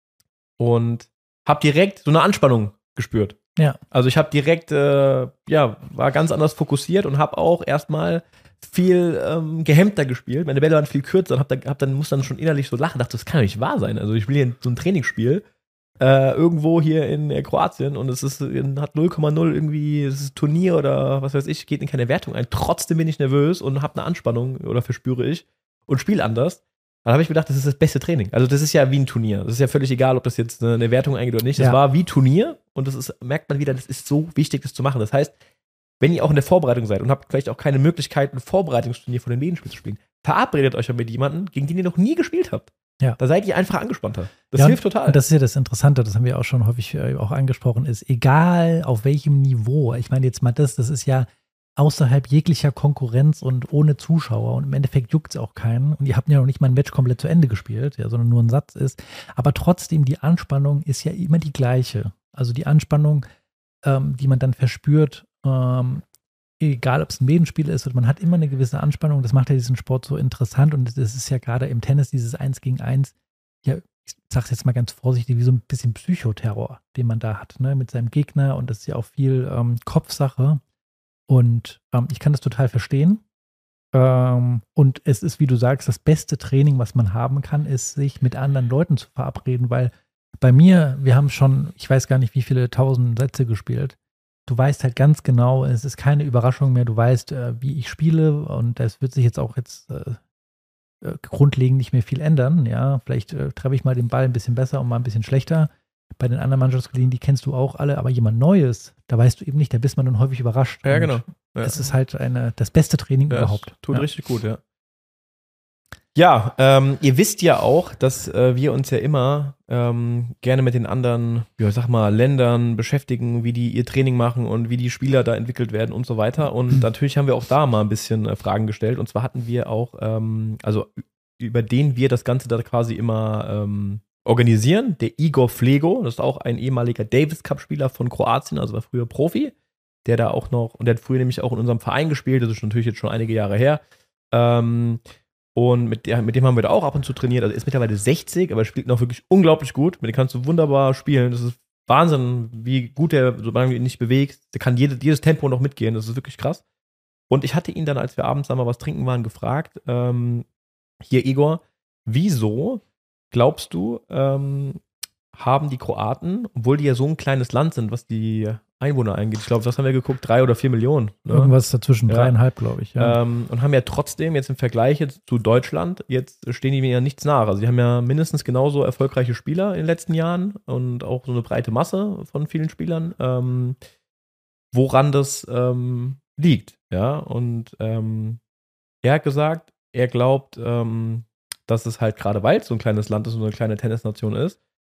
und habe direkt so eine Anspannung gespürt. Ja. Also ich habe direkt, äh, ja, war ganz anders fokussiert und habe auch erstmal viel ähm, gehemmter gespielt. Meine Bälle waren viel kürzer und hab dann, hab dann, muss dann schon innerlich so lachen. Dachte, das kann doch nicht wahr sein. Also ich spiele hier so ein Trainingsspiel äh, irgendwo hier in äh, Kroatien und es ist, hat null Komma null irgendwie, es ist ein Turnier oder was weiß ich, geht in keine Wertung ein. Trotzdem bin ich nervös und habe eine Anspannung oder verspüre ich und spiele anders. Dann habe ich mir gedacht, das ist das beste Training. Also das ist ja wie ein Turnier. Das ist ja völlig egal, ob das jetzt eine Wertung eingeht oder nicht. Das Ja. war wie Turnier und das ist, merkt man wieder, das ist so wichtig, das zu machen. Das heißt, wenn ihr auch in der Vorbereitung seid und habt vielleicht auch keine Möglichkeit, ein Vorbereitungsturnier von den Medenspiel zu spielen, verabredet euch ja mit jemandem, gegen den ihr noch nie gespielt habt. Ja. Da seid ihr einfach angespannter. Das Ja, hilft total. Und das ist ja das Interessante, das haben wir auch schon häufig äh, auch angesprochen, ist, egal auf welchem Niveau, ich meine jetzt mal das, das ist ja außerhalb jeglicher Konkurrenz und ohne Zuschauer und im Endeffekt juckt es auch keinen und ihr habt ja noch nicht mal ein Match komplett zu Ende gespielt, ja, sondern nur ein Satz ist, aber trotzdem, die Anspannung ist ja immer die gleiche. Also die Anspannung, ähm, die man dann verspürt, ähm, egal ob es ein Medenspiel ist, man hat immer eine gewisse Anspannung, das macht ja diesen Sport so interessant und das ist ja gerade im Tennis dieses Eins gegen Eins, ja, ich sag's jetzt mal ganz vorsichtig, wie so ein bisschen Psychoterror, den man da hat, ne, mit seinem Gegner und das ist ja auch viel ähm, Kopfsache und ähm, ich kann das total verstehen ähm, und es ist, wie du sagst, das beste Training, was man haben kann, ist, sich mit anderen Leuten zu verabreden, weil bei mir, wir haben schon, ich weiß gar nicht, wie viele tausend Sätze gespielt. Du weißt halt ganz genau, es ist keine Überraschung mehr, du weißt, äh, wie ich spiele und es wird sich jetzt auch jetzt äh, äh, grundlegend nicht mehr viel ändern, ja, vielleicht äh, treffe ich mal den Ball ein bisschen besser und mal ein bisschen schlechter. Bei den anderen Mannschaftskollegen, die kennst du auch alle, aber jemand Neues, da weißt du eben nicht, da bist man dann häufig überrascht. Ja, Und genau. Ja. Es ist halt eine, das beste Training Ja, überhaupt. Tut ja. richtig gut, ja. Ja, ähm, ihr wisst ja auch, dass äh, wir uns ja immer ähm, gerne mit den anderen, ja, sag mal, Ländern beschäftigen, wie die ihr Training machen und wie die Spieler da entwickelt werden und so weiter. Und natürlich haben wir auch da mal ein bisschen äh, Fragen gestellt. Und zwar hatten wir auch, ähm, also über den wir das Ganze da quasi immer ähm, organisieren, der Igor Flego, das ist auch ein ehemaliger Davis-Cup-Spieler von Kroatien, also war früher Profi, der da auch noch, und der hat früher nämlich auch in unserem Verein gespielt, das ist natürlich jetzt schon einige Jahre her. Ähm, Und mit, der, mit dem haben wir da auch ab und zu trainiert. Also er ist mittlerweile sechzig, aber er spielt noch wirklich unglaublich gut. Mit dem kannst du wunderbar spielen. Das ist Wahnsinn, wie gut er, solange du ihn nicht bewegst, der kann jede, jedes Tempo noch mitgehen. Das ist wirklich krass. Und ich hatte ihn dann, als wir abends einmal was trinken waren, gefragt, ähm, hier Igor, wieso glaubst du, ähm, haben die Kroaten, obwohl die ja so ein kleines Land sind, was die Einwohner angeht. Ich glaube, was haben wir geguckt? Drei oder vier Millionen. Ne? Irgendwas dazwischen, ja. dreieinhalb, glaube ich. Ja. Ähm, und haben ja trotzdem jetzt im Vergleich jetzt zu Deutschland, jetzt stehen die mir ja nichts nach. Also die haben ja mindestens genauso erfolgreiche Spieler in den letzten Jahren und auch so eine breite Masse von vielen Spielern, ähm, woran das ähm, liegt. Ja, und ähm, er hat gesagt, er glaubt, ähm, dass es halt gerade, weil es so ein kleines Land ist und so eine kleine Tennisnation ist,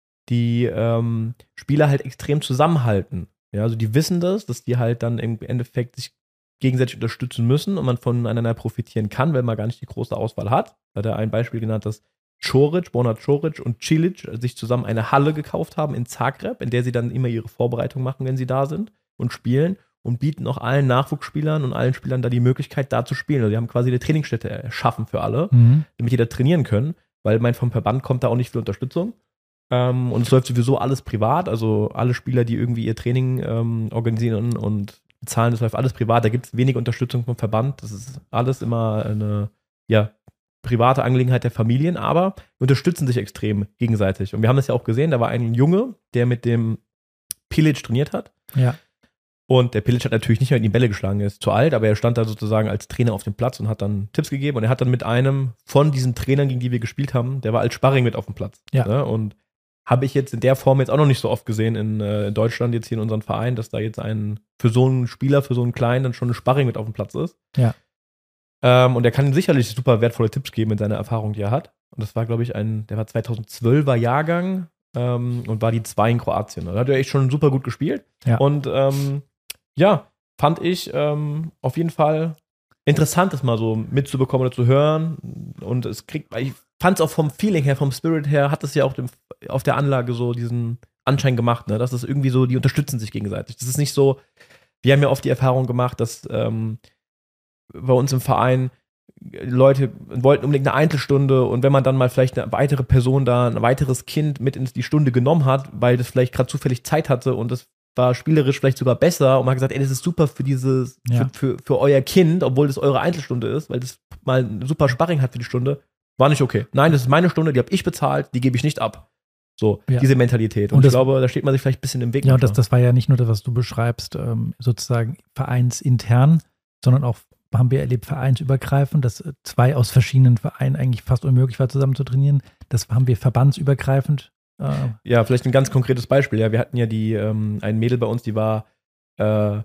die ähm, Spieler halt extrem zusammenhalten. Ja, also die wissen das, dass die halt dann im Endeffekt sich gegenseitig unterstützen müssen und man voneinander profitieren kann, weil man gar nicht die große Auswahl hat. Da hat er ein Beispiel genannt, dass Ćorić, Borna Ćorić und Cilic sich zusammen eine Halle gekauft haben in Zagreb, in der sie dann immer ihre Vorbereitung machen, wenn sie da sind und spielen und bieten auch allen Nachwuchsspielern und allen Spielern da die Möglichkeit, da zu spielen. Also die haben quasi eine Trainingsstätte erschaffen für alle, mhm. damit die da trainieren können, weil mein vom Verband kommt da auch nicht viel Unterstützung. Ähm, und es läuft sowieso alles privat, also alle Spieler, die irgendwie ihr Training ähm, organisieren und bezahlen, das läuft alles privat, da gibt es wenig Unterstützung vom Verband, das ist alles immer eine, ja, private Angelegenheit der Familien, aber unterstützen sich extrem gegenseitig. Und wir haben das ja auch gesehen, da war ein Junge, der mit dem Pilic trainiert hat. Ja. Und der Pilic hat natürlich nicht mehr in die Bälle geschlagen, er ist zu alt, aber er stand da sozusagen als Trainer auf dem Platz und hat dann Tipps gegeben und er hat dann mit einem von diesen Trainern, gegen die wir gespielt haben, der war als Sparring mit auf dem Platz. Ja. Ne? Und habe ich jetzt in der Form jetzt auch noch nicht so oft gesehen in äh, Deutschland, jetzt hier in unserem Verein, dass da jetzt ein, für so einen Spieler, für so einen Kleinen dann schon ein Sparring mit auf dem Platz ist. Ja. Ähm, und der kann ihm sicherlich super wertvolle Tipps geben mit seiner Erfahrung, die er hat. Und das war, glaube ich, ein, der war zweitausendzwölfer Jahrgang ähm, und war die zwei in Kroatien. Da hat er echt schon super gut gespielt. Ja. Und ähm, ja, fand ich ähm, auf jeden Fall interessant, das mal so mitzubekommen oder zu hören. Und es kriegt, ich fand es auch vom Feeling her, vom Spirit her, hat es ja auch dem, auf der Anlage so diesen Anschein gemacht, ne? Dass es irgendwie so, die unterstützen sich gegenseitig. Das ist nicht so, wir haben ja oft die Erfahrung gemacht, dass ähm, bei uns im Verein Leute wollten unbedingt eine Einzelstunde und wenn man dann mal vielleicht eine weitere Person da, ein weiteres Kind mit in die Stunde genommen hat, weil das vielleicht gerade zufällig Zeit hatte und das war spielerisch vielleicht sogar besser und man hat gesagt, ey, das ist super für dieses, ja. für, für, für euer Kind, obwohl das eure Einzelstunde ist, weil das mal ein super Sparring hat für die Stunde, war nicht okay. Nein, das ist meine Stunde, die habe ich bezahlt, die gebe ich nicht ab. So, ja. Diese Mentalität. Und, und das, ich glaube, da steht man sich vielleicht ein bisschen im Weg. Ja, und das, das war ja nicht nur das, was du beschreibst, ähm, sozusagen vereinsintern, sondern auch haben wir erlebt, vereinsübergreifend, dass zwei aus verschiedenen Vereinen eigentlich fast unmöglich war, zusammen zu trainieren. Das haben wir verbandsübergreifend. Äh ja, vielleicht ein ganz konkretes Beispiel. Ja, wir hatten ja die, ähm, ein Mädel bei uns, die war äh,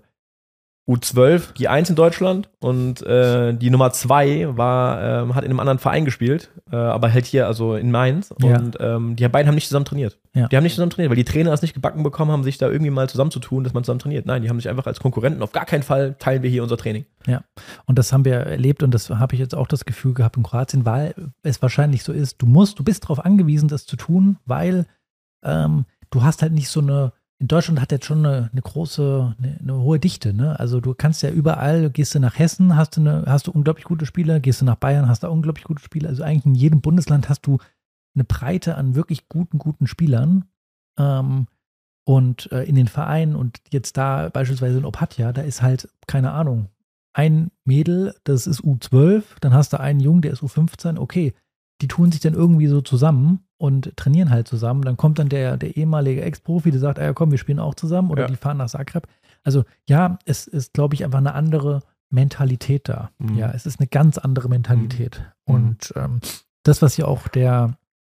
U zwölf, die eins in Deutschland und äh, die Nummer zwei war, ähm, hat in einem anderen Verein gespielt, äh, aber halt hier, also in Mainz. Ja. Und ähm, die beiden haben nicht zusammen trainiert. Ja. Die haben nicht zusammen trainiert, weil die Trainer es nicht gebacken bekommen haben, sich da irgendwie mal zusammenzutun, dass man zusammen trainiert. Nein, die haben sich einfach als Konkurrenten, auf gar keinen Fall teilen wir hier unser Training. Ja, und das haben wir erlebt und das habe ich jetzt auch das Gefühl gehabt in Kroatien, weil es wahrscheinlich so ist, du musst, du bist darauf angewiesen, das zu tun, weil ähm, du hast halt nicht so eine, in Deutschland hat jetzt schon eine, eine große, eine, eine hohe Dichte, ne? Also du kannst ja überall, gehst du nach Hessen, hast du, eine, hast du unglaublich gute Spieler, gehst du nach Bayern, hast du unglaublich gute Spieler. Also eigentlich in jedem Bundesland hast du eine Breite an wirklich guten, guten Spielern. Ähm, und äh, in den Vereinen und jetzt da beispielsweise in Opatja, da ist halt, keine Ahnung, ein Mädel, das ist U zwölf, dann hast du einen Jungen, der ist U fünfzehn, okay, die tun sich dann irgendwie so zusammen und trainieren halt zusammen. Dann kommt dann der, der ehemalige Ex-Profi, der sagt, ah ja komm, wir spielen auch zusammen oder ja. Die fahren nach Zagreb. Also ja, es ist, glaube ich, einfach eine andere Mentalität da. Mhm. Ja, es ist eine ganz andere Mentalität. Mhm. Und ähm, das, was ja auch der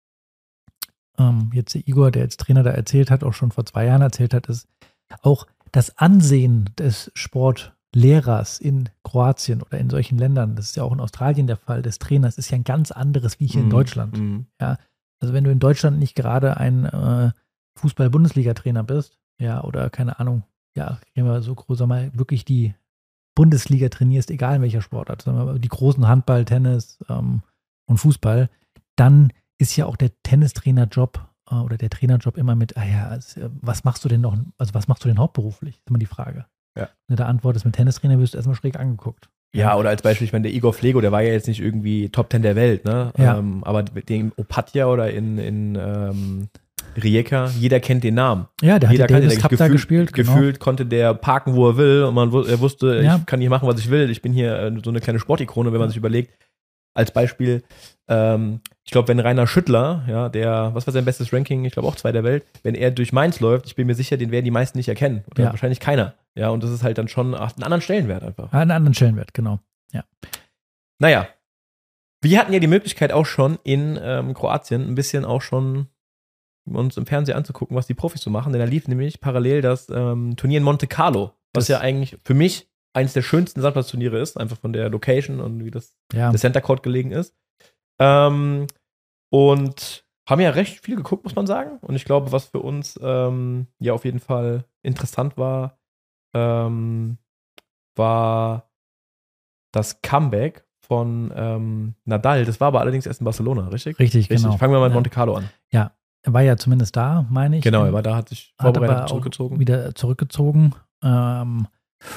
ähm, jetzt der Igor, der als Trainer da erzählt hat, auch schon vor zwei Jahren erzählt hat, ist auch das Ansehen des Sportlehrers in Kroatien oder in solchen Ländern, das ist ja auch in Australien der Fall, des Trainers, ist ja ein ganz anderes wie hier mhm. in Deutschland. Mhm. Ja, also wenn du in Deutschland nicht gerade ein äh, Fußball-Bundesliga-Trainer bist, ja, oder keine Ahnung, ja, gehen wir so groß, sag mal, wirklich die Bundesliga trainierst, egal in welcher Sportart, sagen wir mal, die großen Handball, Tennis ähm, und Fußball, dann ist ja auch der Tennistrainer-Job äh, oder der Trainerjob immer mit, ah ja, also, was machst du denn noch, also was machst du denn hauptberuflich, ist immer die Frage. Ja. Wenn du da antwortest mit Tennistrainer, wirst du erstmal schräg angeguckt. Ja, oder als Beispiel, ich meine, der Igor Flego, der war ja jetzt nicht irgendwie Top Ten der Welt, ne? Ja. Ähm, aber den Opatja oder in, in ähm, Rijeka, jeder kennt den Namen. Ja, der jeder hat Davis Cup da gefühlt, gespielt. Gefühlt genau. konnte der parken, wo er will und man er wusste, Ja. ich kann hier machen, was ich will. Ich bin hier äh, so eine kleine Sportikone, wenn man sich überlegt. Als Beispiel, ähm, ich glaube, wenn Rainer Schüttler, ja, der, was war sein bestes Ranking? Ich glaube auch zwei der Welt, wenn er durch Mainz läuft, ich bin mir sicher, den werden die meisten nicht erkennen. Oder Ja. wahrscheinlich keiner. Ja, und das ist halt dann schon ach, einen anderen Stellenwert einfach. Einen anderen Stellenwert, genau. Ja. Naja, wir hatten ja die Möglichkeit auch schon in ähm, Kroatien ein bisschen auch schon uns im Fernsehen anzugucken, was die Profis so machen, denn da lief nämlich parallel das ähm, Turnier in Monte Carlo, was Das- ja eigentlich für mich eines der schönsten Sandplatzturniere ist, einfach von der Location und wie das Ja. der Center Court gelegen ist. Ähm, und haben ja recht viel geguckt, muss man sagen. Und ich glaube, was für uns ähm, ja auf jeden Fall interessant war, ähm, war das Comeback von ähm, Nadal. Das war aber allerdings erst in Barcelona, richtig? Richtig, Richtig. genau. Fangen wir mal in Ja. Monte Carlo an. Er war ja zumindest da, meine ich. Genau, er war da, hat sich hat vorbereitet aber und auch zurückgezogen. wieder zurückgezogen. Ähm,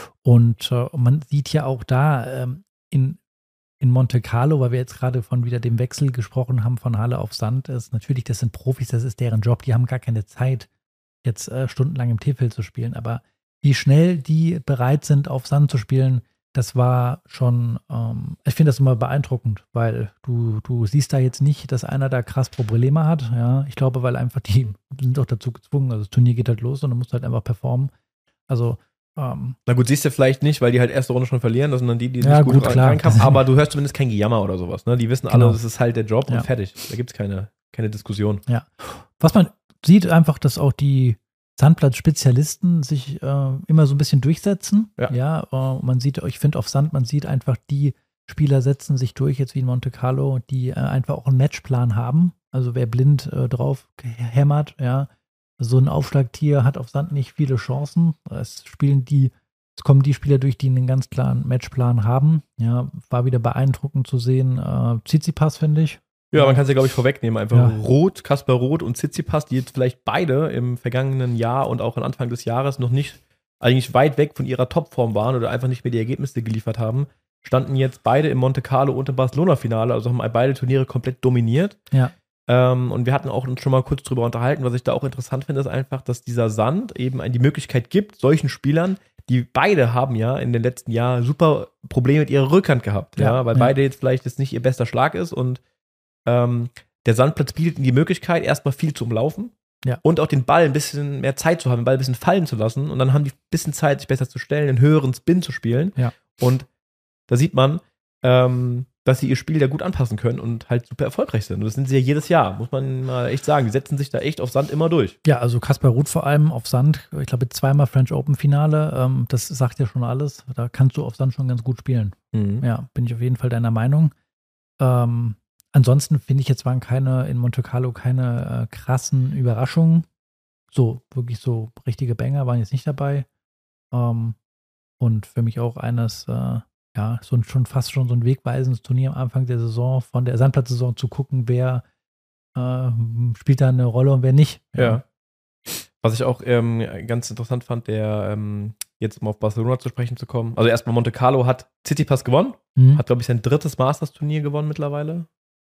und äh, man sieht ja auch da ähm, in, in Monte Carlo, weil wir jetzt gerade von wieder dem Wechsel gesprochen haben von Halle auf Sand, ist natürlich, das sind Profis, das ist deren Job, die haben gar keine Zeit, jetzt äh, stundenlang im T-Feld zu spielen. Aber wie schnell die bereit sind, auf Sand zu spielen, das war schon, ähm, ich finde das immer beeindruckend, weil du, du siehst da jetzt nicht, dass einer da krass Probleme hat. Ja, ich glaube, weil einfach die sind auch dazu gezwungen. Also das Turnier geht halt los und du musst halt einfach performen. Also, ähm, Na gut, siehst du vielleicht nicht, weil die halt erste Runde schon verlieren, das sind dann die, die Ja, nicht gut, gut, rein- klar. reinkamen, aber du hörst zumindest kein Gejammer oder sowas. Ne? Die wissen alle, Genau. das ist halt der Job Ja. und fertig. Da gibt es keine, keine Diskussion. was man sieht einfach, dass auch die Sandplatz-Spezialisten sich äh, immer so ein bisschen durchsetzen. Ja. Ja, äh, man sieht, ich finde auf Sand, man sieht einfach, die Spieler setzen sich durch, jetzt wie in Monte Carlo, die äh, einfach auch einen Matchplan haben. Also wer blind äh, drauf hämmert, ja, so ein Aufschlagtier hat auf Sand nicht viele Chancen. Es spielen die, es kommen die Spieler durch, die einen ganz klaren Matchplan haben. Ja, war wieder beeindruckend zu sehen. Äh, Tsitsipas, finde ich. Ja, man kann es ja, glaube ich, vorwegnehmen. Einfach Ja. Roth, Kaspar Roth und Tsitsipas, die jetzt vielleicht beide im vergangenen Jahr und auch am Anfang des Jahres noch nicht, eigentlich weit weg von ihrer Topform waren oder einfach nicht mehr die Ergebnisse geliefert haben, standen jetzt beide im Monte Carlo und im Barcelona-Finale, also haben beide Turniere komplett dominiert. Ja. Ähm, und wir hatten auch uns schon mal kurz drüber unterhalten. Was ich da auch interessant finde, ist einfach, dass dieser Sand eben die Möglichkeit gibt, solchen Spielern, die beide haben ja in den letzten Jahren super Probleme mit ihrer Rückhand gehabt, ja, Ja, weil ja. beide jetzt vielleicht jetzt nicht ihr bester Schlag ist und ähm, der Sandplatz bietet ihnen die Möglichkeit, erstmal viel zu umlaufen Ja. und auch den Ball ein bisschen mehr Zeit zu haben, den Ball ein bisschen fallen zu lassen und dann haben die ein bisschen Zeit, sich besser zu stellen, einen höheren Spin zu spielen. Ja. Und da sieht man, ähm, dass sie ihr Spiel da gut anpassen können und halt super erfolgreich sind. Und das sind sie ja jedes Jahr, muss man mal echt sagen. Die setzen sich da echt auf Sand immer durch. Ja, also Kaspar Ruth vor allem auf Sand, ich glaube zweimal French Open Finale, ähm, das sagt ja schon alles. Da kannst du auf Sand schon ganz gut spielen. Mhm. Ja, bin ich auf jeden Fall deiner Meinung. Ähm, ansonsten finde ich jetzt waren keine in Monte Carlo keine äh, krassen Überraschungen. So, wirklich so richtige Banger waren jetzt nicht dabei. Ähm, und für mich auch eines, äh, ja, so ein, schon fast schon so ein wegweisendes Turnier am Anfang der Saison, von der Sandplatzsaison zu gucken, wer äh, spielt da eine Rolle und wer nicht. Ja. Was ich auch ähm, ganz interessant fand, der ähm, jetzt um auf Barcelona zu sprechen zu kommen. Also erstmal Monte Carlo hat Tsitsipas gewonnen, Mhm. hat, glaube ich, sein drittes Masters-Turnier gewonnen mittlerweile.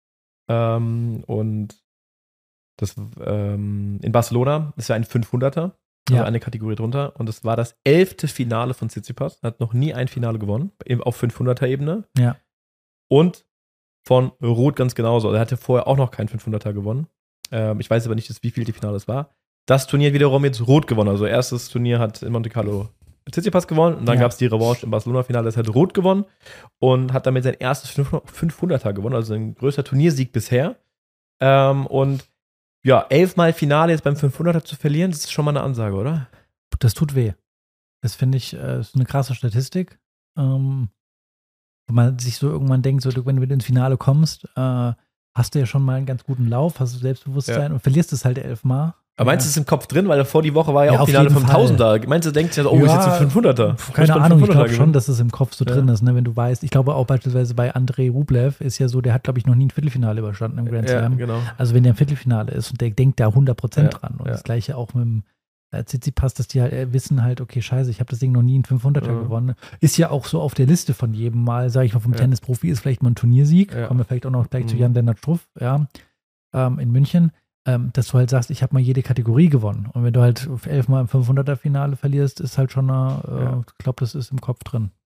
Ähm, und das ähm, in Barcelona ist ja ein fünfhunderter, also Ja. eine Kategorie drunter. Und das war das elfte Finale von Tsitsipas. Er hat noch nie ein Finale gewonnen, eben auf fünfhunderter-Ebene. Ja. Und von Roth ganz genauso. Also er hatte vorher auch noch keinen fünfhunderter gewonnen. Ähm, ich weiß aber nicht, wie viel die Finale es war. Das Turnier wiederum jetzt Roth gewonnen. Also erstes Turnier hat in Monte Carlo Tsitsipas gewonnen und dann Ja. gab es die Revanche im Barcelona-Finale. Das hat Roth gewonnen und hat damit sein erstes fünfhunderter gewonnen. Also ein größter Turniersieg bisher. Ähm, und ja, elfmal Finale jetzt beim fünfhunderter zu verlieren, das ist schon mal eine Ansage, oder? Das tut weh. Das finde ich, äh, ist eine krasse Statistik. Ähm, wo man sich so irgendwann denkt, so, wenn du ins Finale kommst, äh, hast du ja schon mal einen ganz guten Lauf, hast du Selbstbewusstsein Ja. und verlierst es halt elfmal. Aber meinst du, es ist im Kopf drin? Weil vor die Woche war ja, Ja, auch auf Finale jeden vom Fall. Tausender. Meinst du, denkt sich, oh, Ja, ist jetzt ein fünfhunderter? Pf, Keine Muss man Ahnung, ich fünfhunderter glaube schon, gewinnen? dass es im Kopf so Ja. drin ist, ne? Wenn du weißt, ich glaube auch beispielsweise bei Andrei Rublev ist ja so, der hat, glaube ich, noch nie ein Viertelfinale überstanden im Grand Ja, Slam. genau. Also wenn der im Viertelfinale ist und der denkt da hundert Prozent Ja, dran. Und ja. das gleiche auch mit dem äh, Tsitsipas, dass die halt äh, wissen halt, okay, scheiße, ich habe das Ding noch nie in fünfhunderter Ja. gewonnen. Ist ja auch so auf der Liste von jedem Mal, sage ich mal, vom Ja. Tennisprofi ist vielleicht mal ein Turniersieg. Ja. Kommen wir vielleicht auch noch gleich zu Mhm. Jan-Lennart Struff, ja, ähm, in München. Ähm, dass du halt sagst, ich habe mal jede Kategorie gewonnen. Und wenn du halt elfmal im fünfhunderter-Finale verlierst, ist halt schon, eine, äh, Ja. ich glaube, das ist im Kopf drin. Ja.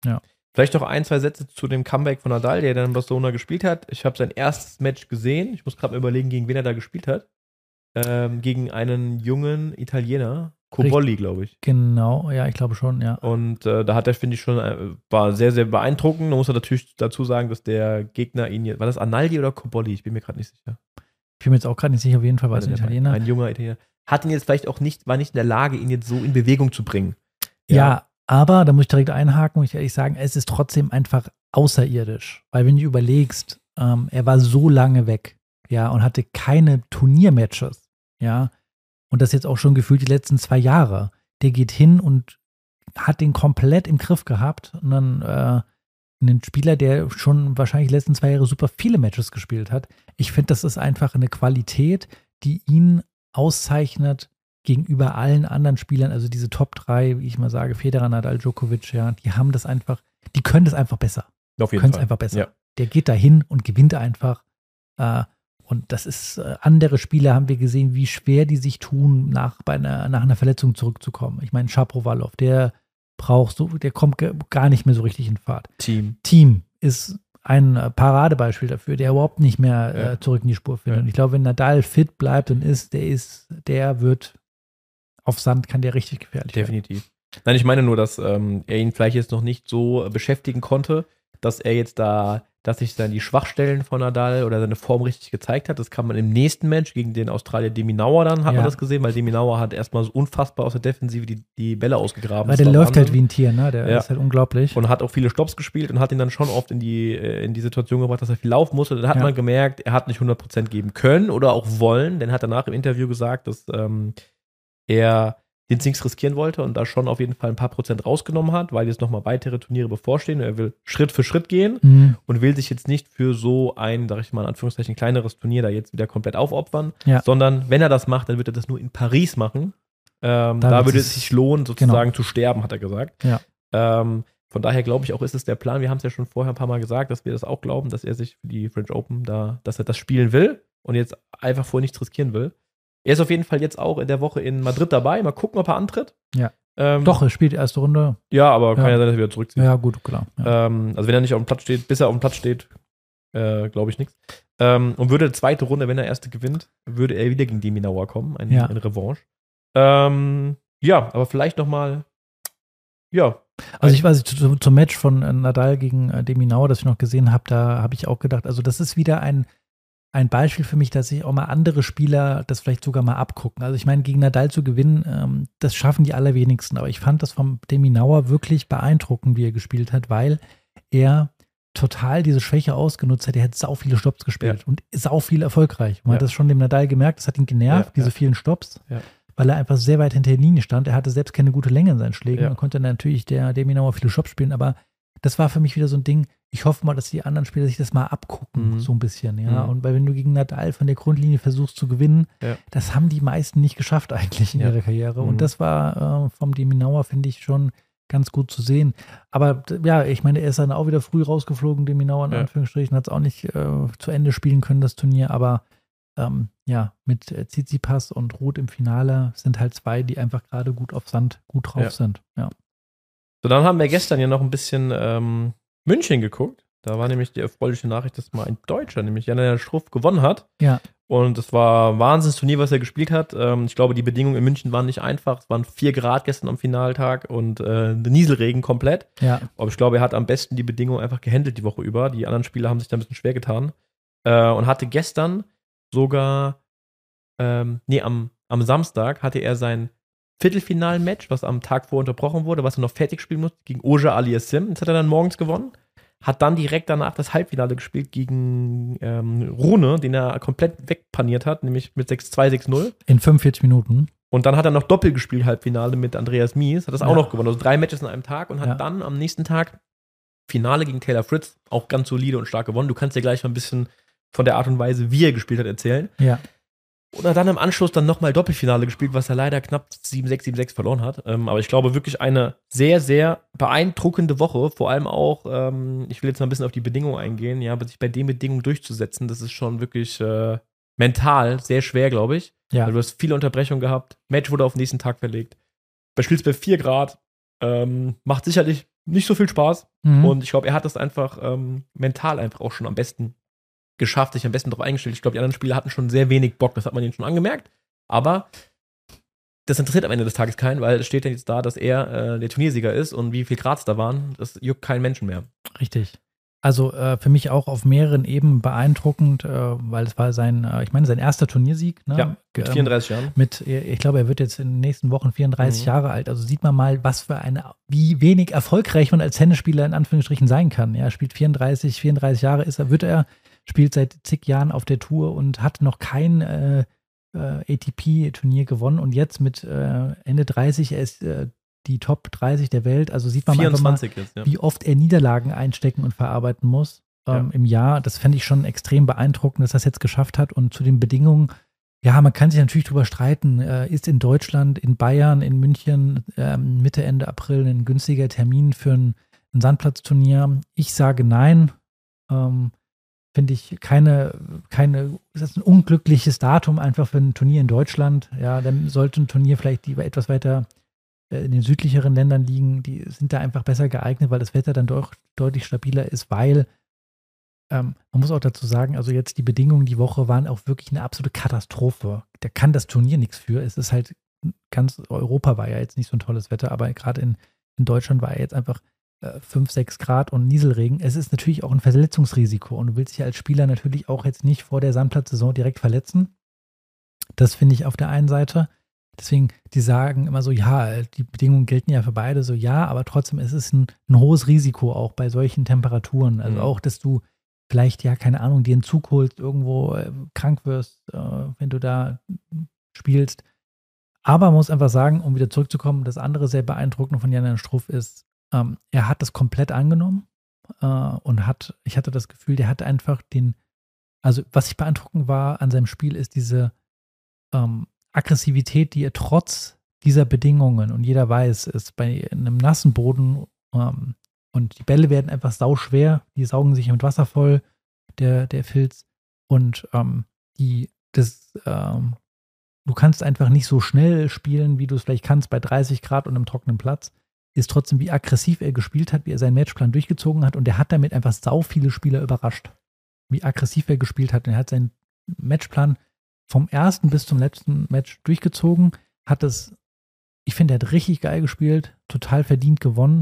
Vielleicht noch ein, zwei Sätze zu dem Comeback von Nadal, der dann in Barcelona gespielt hat. Ich habe sein erstes Match gesehen. Ich muss gerade mal überlegen, gegen wen er da gespielt hat. Ähm, gegen einen jungen Italiener. Cobolli, glaube ich. Genau, ja, ich glaube schon, ja. Und äh, da hat er, finde ich, schon, äh, war sehr, sehr beeindruckend. Man muss natürlich dazu sagen, dass der Gegner ihn jetzt, war das Analdi oder Cobolli? Ich bin mir gerade nicht sicher. Ich bin mir jetzt auch gerade nicht sicher, auf jeden Fall war es ein Italiener. Ein junger Italiener. Hat ihn jetzt vielleicht auch nicht, war nicht in der Lage, ihn jetzt so in Bewegung zu bringen. Ja, ja, aber da muss ich direkt einhaken, muss ich ehrlich sagen, es ist trotzdem einfach außerirdisch. Weil wenn du überlegst, ähm, er war so lange weg, ja, und hatte keine Turniermatches, ja, und das jetzt auch schon gefühlt die letzten zwei Jahre. Der geht hin und hat den komplett im Griff gehabt und dann äh, einen Spieler, der schon wahrscheinlich die letzten zwei Jahre super viele Matches gespielt hat. Ich finde, das ist einfach eine Qualität, die ihn auszeichnet gegenüber allen anderen Spielern, also diese Top drei, wie ich mal sage, Federer, Nadal, Djokovic, ja, die haben das einfach, die können das einfach besser. Auf jeden können Fall. es einfach besser. Ja. Der geht da hin und gewinnt einfach. Äh, und das ist, äh, andere Spieler haben wir gesehen, wie schwer die sich tun, nach, bei einer, nach einer Verletzung zurückzukommen. Ich meine, Shapovalov, der braucht so, der kommt ge- gar nicht mehr so richtig in Fahrt. Team. Team ist ein äh, Paradebeispiel dafür, der überhaupt nicht mehr äh, Ja. zurück in die Spur findet. Ja. Und ich glaube, wenn Nadal fit bleibt und ist, der ist, der wird auf Sand, kann der richtig gefährlich werden. Definitiv. Nein, ich meine nur, dass ähm, er ihn vielleicht jetzt noch nicht so äh, beschäftigen konnte, dass er jetzt da, dass sich dann die Schwachstellen von Nadal oder seine Form richtig gezeigt hat. Das kann man im nächsten Match gegen den Australier Demi Nauer dann, hat Ja. man das gesehen, weil Demi Nauer hat erstmal so unfassbar aus der Defensive die, die Bälle ausgegraben. Weil Das der war läuft halt Wahnsinn. wie ein Tier, ne? Der Ja. ist halt unglaublich. Und hat auch viele Stops gespielt und hat ihn dann schon oft in die, äh, in die Situation gebracht, dass er viel laufen musste. Dann hat Ja. man gemerkt, er hat nicht hundert Prozent geben können oder auch wollen, denn er hat danach im Interview gesagt, dass ähm, er den nichts riskieren wollte und da schon auf jeden Fall ein paar Prozent rausgenommen hat, weil jetzt nochmal weitere Turniere bevorstehen. Er will Schritt für Schritt gehen Mhm. und will sich jetzt nicht für so ein, sag ich mal in Anführungszeichen, kleineres Turnier da jetzt wieder komplett aufopfern, Ja. sondern wenn er das macht, dann wird er das nur in Paris machen. Ähm, Da da wird würde es- es sich lohnen, sozusagen zu sterben, hat er gesagt. Ja. Ähm, von daher glaube ich auch, ist es der Plan. Wir haben es ja schon vorher ein paar Mal gesagt, dass wir das auch glauben, dass er sich für die French Open da, dass er das spielen will und jetzt einfach vorher nichts riskieren will. Er ist auf jeden Fall jetzt auch in der Woche in Madrid dabei. Mal gucken, ob er antritt. Ja. Ähm, Doch, er spielt die erste Runde. Ja, aber kann Ja. ja sein, dass er wieder zurückzieht. Ja, gut, klar. Ja. Ähm, also wenn er nicht auf dem Platz steht, bis er auf dem Platz steht, äh, glaube ich nichts. Ähm, und würde zweite Runde, wenn er erste gewinnt, würde er wieder gegen Demi Nauer kommen, ein, Ja. eine Revanche. Ähm, ja, aber vielleicht noch mal, ja. Also ich weiß, zu- zum Match von äh, Nadal gegen äh, Demi Nauer, das ich noch gesehen habe, da habe ich auch gedacht, also das ist wieder ein, ein Beispiel für mich, dass sich auch mal andere Spieler das vielleicht sogar mal abgucken. Also ich meine, gegen Nadal zu gewinnen, ähm, das schaffen die allerwenigsten. Aber ich fand das vom Demi Nauer wirklich beeindruckend, wie er gespielt hat, weil er total diese Schwäche ausgenutzt hat. Er hat sau viele Stops gespielt Ja. und sau viel erfolgreich. Man Ja. hat das schon dem Nadal gemerkt, das hat ihn genervt, Ja, diese ja. vielen Stops. Ja. Weil er einfach sehr weit hinter der Linie stand. Er hatte selbst keine gute Länge in seinen Schlägen. Ja. Man konnte natürlich der Demi Nauer viele Shops spielen, aber das war für mich wieder so ein Ding. Ich hoffe mal, dass die anderen Spieler sich das mal abgucken, Mhm. so ein bisschen, ja. Mhm. Und weil wenn du gegen Nadal von der Grundlinie versuchst zu gewinnen, Ja. das haben die meisten nicht geschafft eigentlich in Ja. ihrer Karriere. Mhm. Und das war äh, vom Demi Nauer, finde ich, schon ganz gut zu sehen. Aber d- ja, ich meine, er ist dann auch wieder früh rausgeflogen, Demi Nauer in Ja. Anführungsstrichen, hat es auch nicht äh, zu Ende spielen können, das Turnier, aber ähm, ja, mit äh, Tsitsipas und Ruth im Finale sind halt zwei, die einfach gerade gut auf Sand gut drauf Ja. sind. Ja. So, dann haben wir gestern ja noch ein bisschen ähm, München geguckt. Da war nämlich die erfreuliche Nachricht, dass mal ein Deutscher, nämlich Jan Struff, gewonnen hat. Ja. Und es war ein Wahnsinnsturnier, was er gespielt hat. Ähm, ich glaube, die Bedingungen in München waren nicht einfach. Es waren vier Grad gestern am Finaltag und äh, Nieselregen komplett. Ja. Aber ich glaube, er hat am besten die Bedingungen einfach gehandelt die Woche über. Die anderen Spieler haben sich da ein bisschen schwer getan. Äh, und hatte gestern sogar, ähm, nee, am, am Samstag hatte er sein Viertelfinalmatch, was am Tag vor unterbrochen wurde, was er noch fertig spielen musste, gegen Oja Aliassim. Das hat er dann morgens gewonnen. Hat dann direkt danach das Halbfinale gespielt gegen ähm, Rune, den er komplett wegpaniert hat, nämlich mit sechs zwei, sechs null. In fünfundvierzig Minuten. Und dann hat er noch Doppel gespielt, Halbfinale mit Andreas Mies, hat das Ja. auch noch gewonnen. Also drei Matches an einem Tag und hat Ja. dann am nächsten Tag Finale gegen Taylor Fritz, auch ganz solide und stark gewonnen. Du kannst dir gleich mal ein bisschen von der Art und Weise, wie er gespielt hat, erzählen. Ja. Und hat dann im Anschluss dann nochmal Doppelfinale gespielt, was er leider knapp sieben sechs, sieben sechs verloren hat. Ähm, aber ich glaube wirklich eine sehr, sehr beeindruckende Woche. Vor allem auch, ähm, ich will jetzt mal ein bisschen auf die Bedingungen eingehen, ja, aber sich bei den Bedingungen durchzusetzen, das ist schon wirklich äh, mental sehr schwer, glaube ich. Ja. Weil du hast viele Unterbrechungen gehabt. Match wurde auf den nächsten Tag verlegt. Bei Spiels bei vier Grad. Ähm, macht sicherlich nicht so viel Spaß. Mhm. Und ich glaube, er hat das einfach ähm, mental einfach auch schon am besten geschafft, sich am besten darauf eingestellt. Ich glaube, die anderen Spieler hatten schon sehr wenig Bock, das hat man ihnen schon angemerkt. Aber das interessiert am Ende des Tages keinen, weil es steht ja jetzt da, dass er äh, der Turniersieger ist und wie viel Grad da waren, das juckt keinen Menschen mehr. Richtig. Also äh, für mich auch auf mehreren Ebenen beeindruckend, äh, weil es war sein, äh, ich meine, sein erster Turniersieg. Ne? Ja, mit vierunddreißig Jahren. Mit, ich glaube, er wird jetzt in den nächsten Wochen vierunddreißig Mhm. Jahre alt. Also sieht man mal, was für eine, wie wenig erfolgreich man als Tennisspieler in Anführungsstrichen sein kann. Ja, er spielt vierunddreißig, vierunddreißig Jahre ist er, wird er, spielt seit zig Jahren auf der Tour und hat noch kein äh, äh, A T P-Turnier gewonnen. Und jetzt mit äh, Ende dreißig, er ist äh, die Top dreißig der Welt. Also sieht man vierundzwanzig einfach mal, jetzt, ja. wie oft er Niederlagen einstecken und verarbeiten muss ähm, Ja. im Jahr. Das fände ich schon extrem beeindruckend, dass er das jetzt geschafft hat. Und zu den Bedingungen, ja, man kann sich natürlich drüber streiten. Äh, ist in Deutschland, in Bayern, in München ähm, Mitte, Ende April ein günstiger Termin für ein, ein Sandplatzturnier? Ich sage nein. Ähm, Finde ich keine, keine, ist das ein unglückliches Datum einfach für ein Turnier in Deutschland. Ja, dann sollte ein Turnier vielleicht lieber etwas weiter in den südlicheren Ländern liegen, die sind da einfach besser geeignet, weil das Wetter dann doch deutlich stabiler ist, weil ähm, man muss auch dazu sagen, also jetzt die Bedingungen die Woche waren auch wirklich eine absolute Katastrophe. Da kann das Turnier nichts für. Es ist halt, ganz Europa war ja jetzt nicht so ein tolles Wetter, aber gerade in, in Deutschland war ja jetzt einfach äh, fünf, sechs Grad und Nieselregen. Es ist natürlich auch ein Verletzungsrisiko und du willst dich als Spieler natürlich auch jetzt nicht vor der Sandplatzsaison direkt verletzen. Das finde ich auf der einen Seite. Deswegen, die sagen immer so, ja, die Bedingungen gelten ja für beide, so ja, aber trotzdem ist es ein, ein hohes Risiko auch bei solchen Temperaturen. Also Mhm. auch, dass du vielleicht, ja, keine Ahnung, dir einen Zug holst, irgendwo äh, krank wirst, äh, wenn du da spielst. Aber man muss einfach sagen, um wieder zurückzukommen, das andere sehr beeindruckende von Jan Struff ist, ähm, er hat das komplett angenommen äh, und hat, ich hatte das Gefühl, der hat einfach den, also was ich beeindruckend war an seinem Spiel, ist diese ähm, Aggressivität, die er trotz dieser Bedingungen, und jeder weiß, ist bei einem nassen Boden ähm, und die Bälle werden einfach sauschwer, die saugen sich mit Wasser voll, der, der Filz, und ähm, die, das, ähm, du kannst einfach nicht so schnell spielen, wie du es vielleicht kannst bei dreißig Grad und einem trockenen Platz, ist trotzdem, wie aggressiv er gespielt hat, wie er seinen Matchplan durchgezogen hat, und er hat damit einfach sau viele Spieler überrascht, wie aggressiv er gespielt hat, und er hat seinen Matchplan vom ersten bis zum letzten Match durchgezogen, hat es, ich finde, er hat richtig geil gespielt, total verdient gewonnen.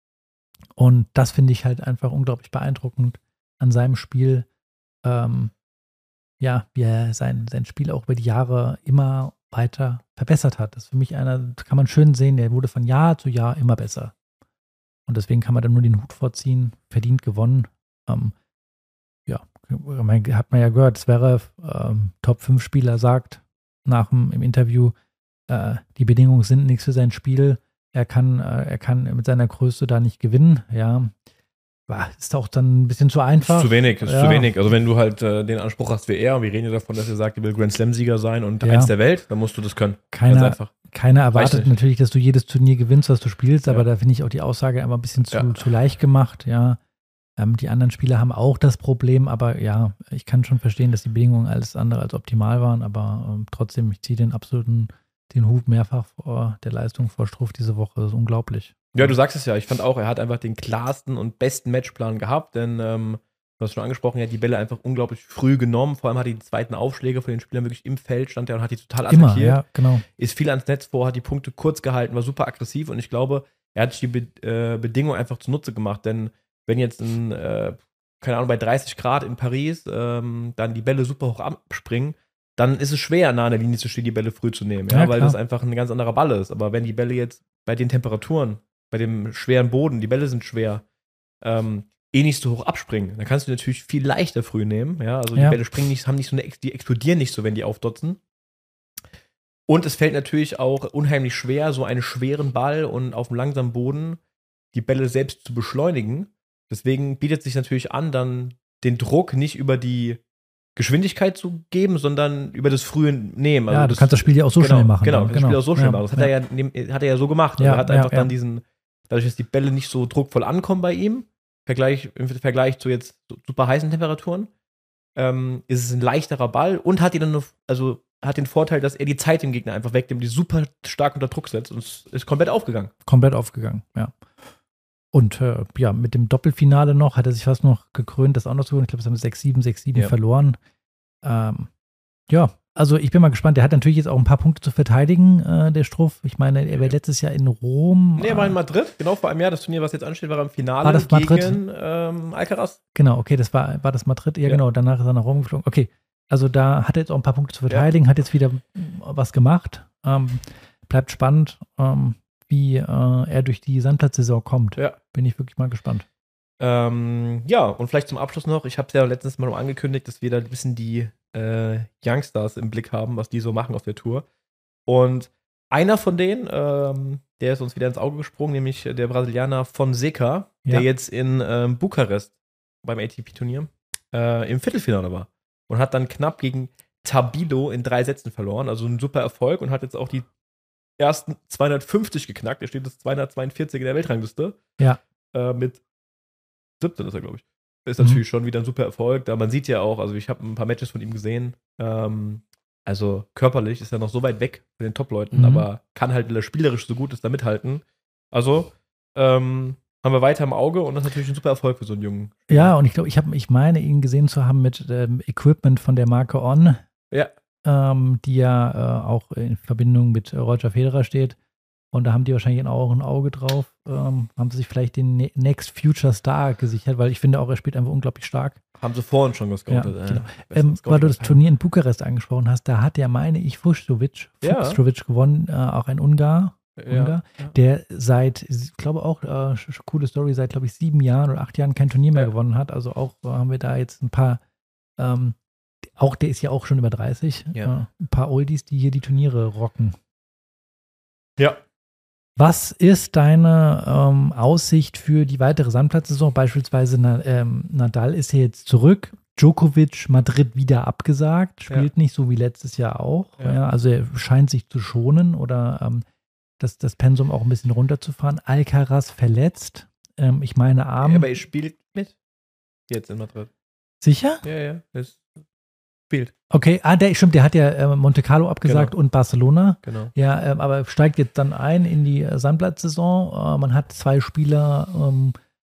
Und das finde ich halt einfach unglaublich beeindruckend an seinem Spiel. Ähm, ja, wie er sein, sein Spiel auch über die Jahre immer weiter verbessert hat. Das ist für mich einer, kann man schön sehen, der wurde von Jahr zu Jahr immer besser. Und deswegen kann man dann nur den Hut vorziehen, verdient gewonnen. Ähm, ja, hat man ja gehört, Zverev, ähm, Top fünf Spieler, sagt nach dem, im Interview, äh, die Bedingungen sind nichts für sein Spiel. Er kann, äh, er kann mit seiner Größe da nicht gewinnen. Ja, war, ist auch dann ein bisschen zu einfach. Ist zu wenig, ist ja. zu wenig. Also wenn du halt äh, den Anspruch hast wie er, und wir reden ja davon, dass er sagt, er will Grand Slam-Sieger sein und Ja. eins der Welt, dann musst du das können. Keiner, Ganz einfach. keiner Weiß erwartet nicht. natürlich, dass du jedes Turnier gewinnst, was du spielst, aber Ja. da finde ich auch die Aussage einfach ein bisschen zu, Ja. zu leicht gemacht. Ja, ähm, die anderen Spieler haben auch das Problem, aber ja, ich kann schon verstehen, dass die Bedingungen alles andere als optimal waren, aber ähm, trotzdem, ich ziehe den absoluten, den Hut mehrfach vor der Leistung vor Struff diese Woche. Das ist unglaublich. Ja, du sagst es ja. Ich fand auch, er hat einfach den klarsten und besten Matchplan gehabt, denn ähm, du hast schon angesprochen, er hat die Bälle einfach unglaublich früh genommen. Vor allem hat er die zweiten Aufschläge von den Spielern wirklich im Feld, stand er und hat die total Immer, attackiert. ja, genau. Ist viel ans Netz vor, hat die Punkte kurz gehalten, war super aggressiv, und ich glaube, er hat sich die Be äh, Bedingungen einfach zunutze gemacht, denn wenn jetzt ein, äh, keine Ahnung, bei dreißig Grad in Paris ähm, dann die Bälle super hoch abspringen, dann ist es schwer, nah an der Linie zu stehen, die Bälle früh zu nehmen, ja, Ja, weil klar. das einfach ein ganz anderer Ball ist. Aber wenn die Bälle jetzt bei den Temperaturen, bei dem schweren Boden, die Bälle sind schwer, ähm, eh nicht so hoch abspringen, dann kannst du natürlich viel leichter früh nehmen, ja, also die Ja. Bälle springen nicht, haben nicht so eine, die explodieren nicht so, wenn die aufdotzen. Und es fällt natürlich auch unheimlich schwer, so einen schweren Ball und auf einem langsamen Boden die Bälle selbst zu beschleunigen. Deswegen bietet sich natürlich an, dann den Druck nicht über die Geschwindigkeit zu geben, sondern über das frühe Nehmen. Also ja, du das, kannst das Spiel ja auch so genau, schnell machen. Genau, dann. du kannst das Spiel auch so schnell machen. Das hat, ja. er ja, nehm- hat er ja so gemacht. Ja, er hat ja, einfach ja. dann diesen, dadurch, dass die Bälle nicht so druckvoll ankommen bei ihm, Vergleich, im Vergleich zu jetzt super heißen Temperaturen, ähm, ist es ein leichterer Ball und hat die dann noch, also hat den Vorteil, dass er die Zeit dem Gegner einfach wegnimmt, die super stark unter Druck setzt, und es ist komplett aufgegangen. Komplett aufgegangen, ja. Und äh, ja, mit dem Doppelfinale noch hat er sich fast noch gekrönt, das auch noch zu holen. Ich glaube, es haben sechs sieben, sechs sieben Ja. verloren. Ähm, ja, also ich bin mal gespannt. Der hat natürlich jetzt auch ein paar Punkte zu verteidigen, äh, der Struff. Ich meine, er war letztes Jahr in Rom. Nee, er war in Madrid, genau vor einem Jahr. Das Turnier, was jetzt ansteht, war im Finale War das Madrid? gegen ähm, Alcaraz. Genau, okay, das war, war das Madrid. Ja, Ja. genau, danach ist er nach Rom geflogen. Okay, also da hat er jetzt auch ein paar Punkte zu verteidigen, hat jetzt wieder was gemacht. Ähm, bleibt spannend, ähm, wie äh, er durch die Sandplatzsaison kommt. Ja. Bin ich wirklich mal gespannt. Ähm, ja, und vielleicht zum Abschluss noch, ich habe es ja letztens mal noch angekündigt, dass wir da ein bisschen die äh, Youngstars im Blick haben, was die so machen auf der Tour. Und einer von denen, ähm, der ist uns wieder ins Auge gesprungen, nämlich der Brasilianer Fonseca, Ja. der jetzt in ähm, Bukarest beim A T P-Turnier äh, im Viertelfinale war. Und hat dann knapp gegen Tabilo in drei Sätzen verloren. Also ein super Erfolg und hat jetzt auch die ersten zweihundertfünfzig geknackt. Er steht das zweihundertzweiundvierzig in der Weltrangliste. Ja. Äh, mit siebzehn ist er, glaube ich. Ist Mhm. natürlich schon wieder ein super Erfolg. Da man sieht ja auch, also ich habe ein paar Matches von ihm gesehen. Ähm, also körperlich ist er noch so weit weg von den Top-Leuten, Mhm. aber kann halt, weil er spielerisch so gut ist, da mithalten. Also ähm, haben wir weiter im Auge und das ist natürlich ein super Erfolg für so einen Jungen. Ja, und ich glaube, ich, hab, ich meine, ihn gesehen zu haben mit ähm, Equipment von der Marke On, Ja. ähm, die ja äh, auch in Verbindung mit äh, Roger Federer steht. Und da haben die wahrscheinlich auch ein Auge drauf. Ähm, haben sie sich vielleicht den Ne- Next Future Star gesichert, weil ich finde auch, er spielt einfach unglaublich stark. Haben sie vorhin schon gescoutet. Ja, äh. genau. Besser Ähm, Scouting weil du das als Turnier in Bukarest angesprochen hast, da hat ja, meine ich, Fuchstrovic, Ja. Fuchstrovic gewonnen, äh, auch ein Ungar, ja. Ungar der seit, ich glaube auch, äh, sch- sch- coole Story, seit, glaube ich, sieben Jahren oder acht Jahren kein Turnier mehr Ja. gewonnen hat. Also auch äh, haben wir da jetzt ein paar, ähm, auch der ist ja auch schon über dreißig, Ja. äh, ein paar Oldies, die hier die Turniere rocken. Ja. Was ist deine ähm, Aussicht für die weitere Sandplatzsaison? Beispielsweise Na, ähm, Nadal ist ja jetzt zurück, Djokovic Madrid wieder abgesagt, spielt nicht so wie letztes Jahr auch. Ja. Ja, also er scheint sich zu schonen oder ähm, das, das Pensum auch ein bisschen runterzufahren. Alcaraz verletzt. Ähm, ich meine Arm. Aber er spielt mit. Jetzt in Madrid. Sicher? Ja, ja. Er spielt. Okay, ah, der, stimmt, der hat ja äh, Monte Carlo abgesagt Genau. und Barcelona. Genau. Ja, ähm, aber steigt jetzt dann ein in die äh, Sandplatzsaison. Äh, man hat zwei Spieler, ähm,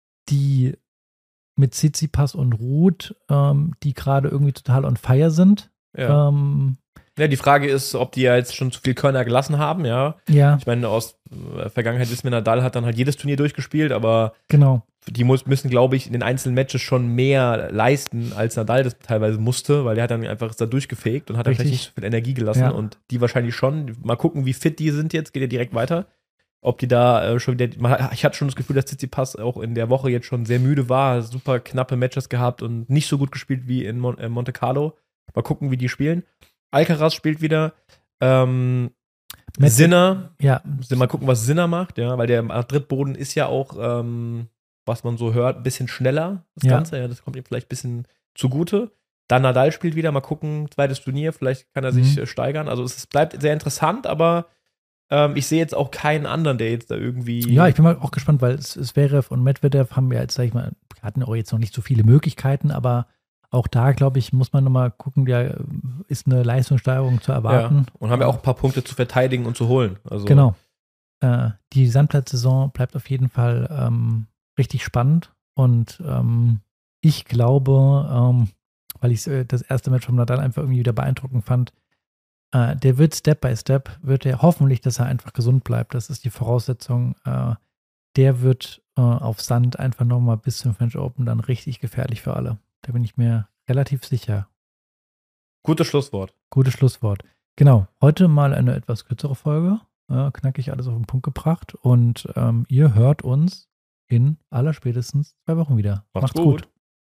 die mit Tsitsipas und Ruth, ähm, die gerade irgendwie total on fire sind. Ja. Ähm, Ja, die Frage ist, ob die ja jetzt schon zu viel Körner gelassen haben, ja. ja, Ich meine, aus äh, Vergangenheit wissen wir, Nadal hat dann halt jedes Turnier durchgespielt, aber genau. die muss, müssen, glaube ich, in den einzelnen Matches schon mehr leisten, als Nadal das teilweise musste, weil der hat dann einfach ist da durchgefegt und hat dann Richtig. vielleicht nicht so viel Energie gelassen Ja. und die wahrscheinlich schon. Mal gucken, wie fit die sind jetzt, geht ja direkt weiter. Ob die da äh, schon wieder, man- ich hatte schon das Gefühl, dass Tsitsipas auch in der Woche jetzt schon sehr müde war, super knappe Matches gehabt und nicht so gut gespielt wie in Mon äh, Monte Carlo. Mal gucken, wie die spielen. Alcaraz spielt wieder. Ähm, Met- Sinner, Ja, mal gucken, was Sinner macht, ja, weil der Madrid-Boden ist ja auch, ähm, was man so hört, ein bisschen schneller, das Ja. Ganze. Ja, das kommt ihm vielleicht ein bisschen zugute. Dann Nadal spielt wieder, mal gucken, zweites Turnier, vielleicht kann er sich Mhm. äh, steigern. Also es bleibt sehr interessant, aber ähm, ich sehe jetzt auch keinen anderen, der jetzt da irgendwie. ja, ich bin mal auch gespannt, weil es, Zverev und Medvedev haben wir jetzt, sag ich mal, hatten auch jetzt noch nicht so viele Möglichkeiten, aber auch da, glaube ich, muss man nochmal gucken, da ist eine Leistungssteigerung zu ja, erwarten. und haben ja auch ein paar Punkte zu verteidigen und zu holen. Also, Genau. Äh, die Sandplatzsaison bleibt auf jeden Fall ähm, richtig spannend und ähm, ich glaube, ähm, weil ich äh, das erste Match vom Nadal einfach irgendwie wieder beeindruckend fand, äh, der wird Step by Step, wird er hoffentlich, dass er einfach gesund bleibt. Das ist die Voraussetzung. Äh, der wird äh, auf Sand einfach nochmal bis zum French Open dann richtig gefährlich für alle. Da bin ich mir relativ sicher. Gutes Schlusswort. Gutes Schlusswort. Genau, heute mal eine etwas kürzere Folge. Äh, knackig alles auf den Punkt gebracht. Und ähm, ihr hört uns in allerspätestens zwei Wochen wieder. Macht's gut.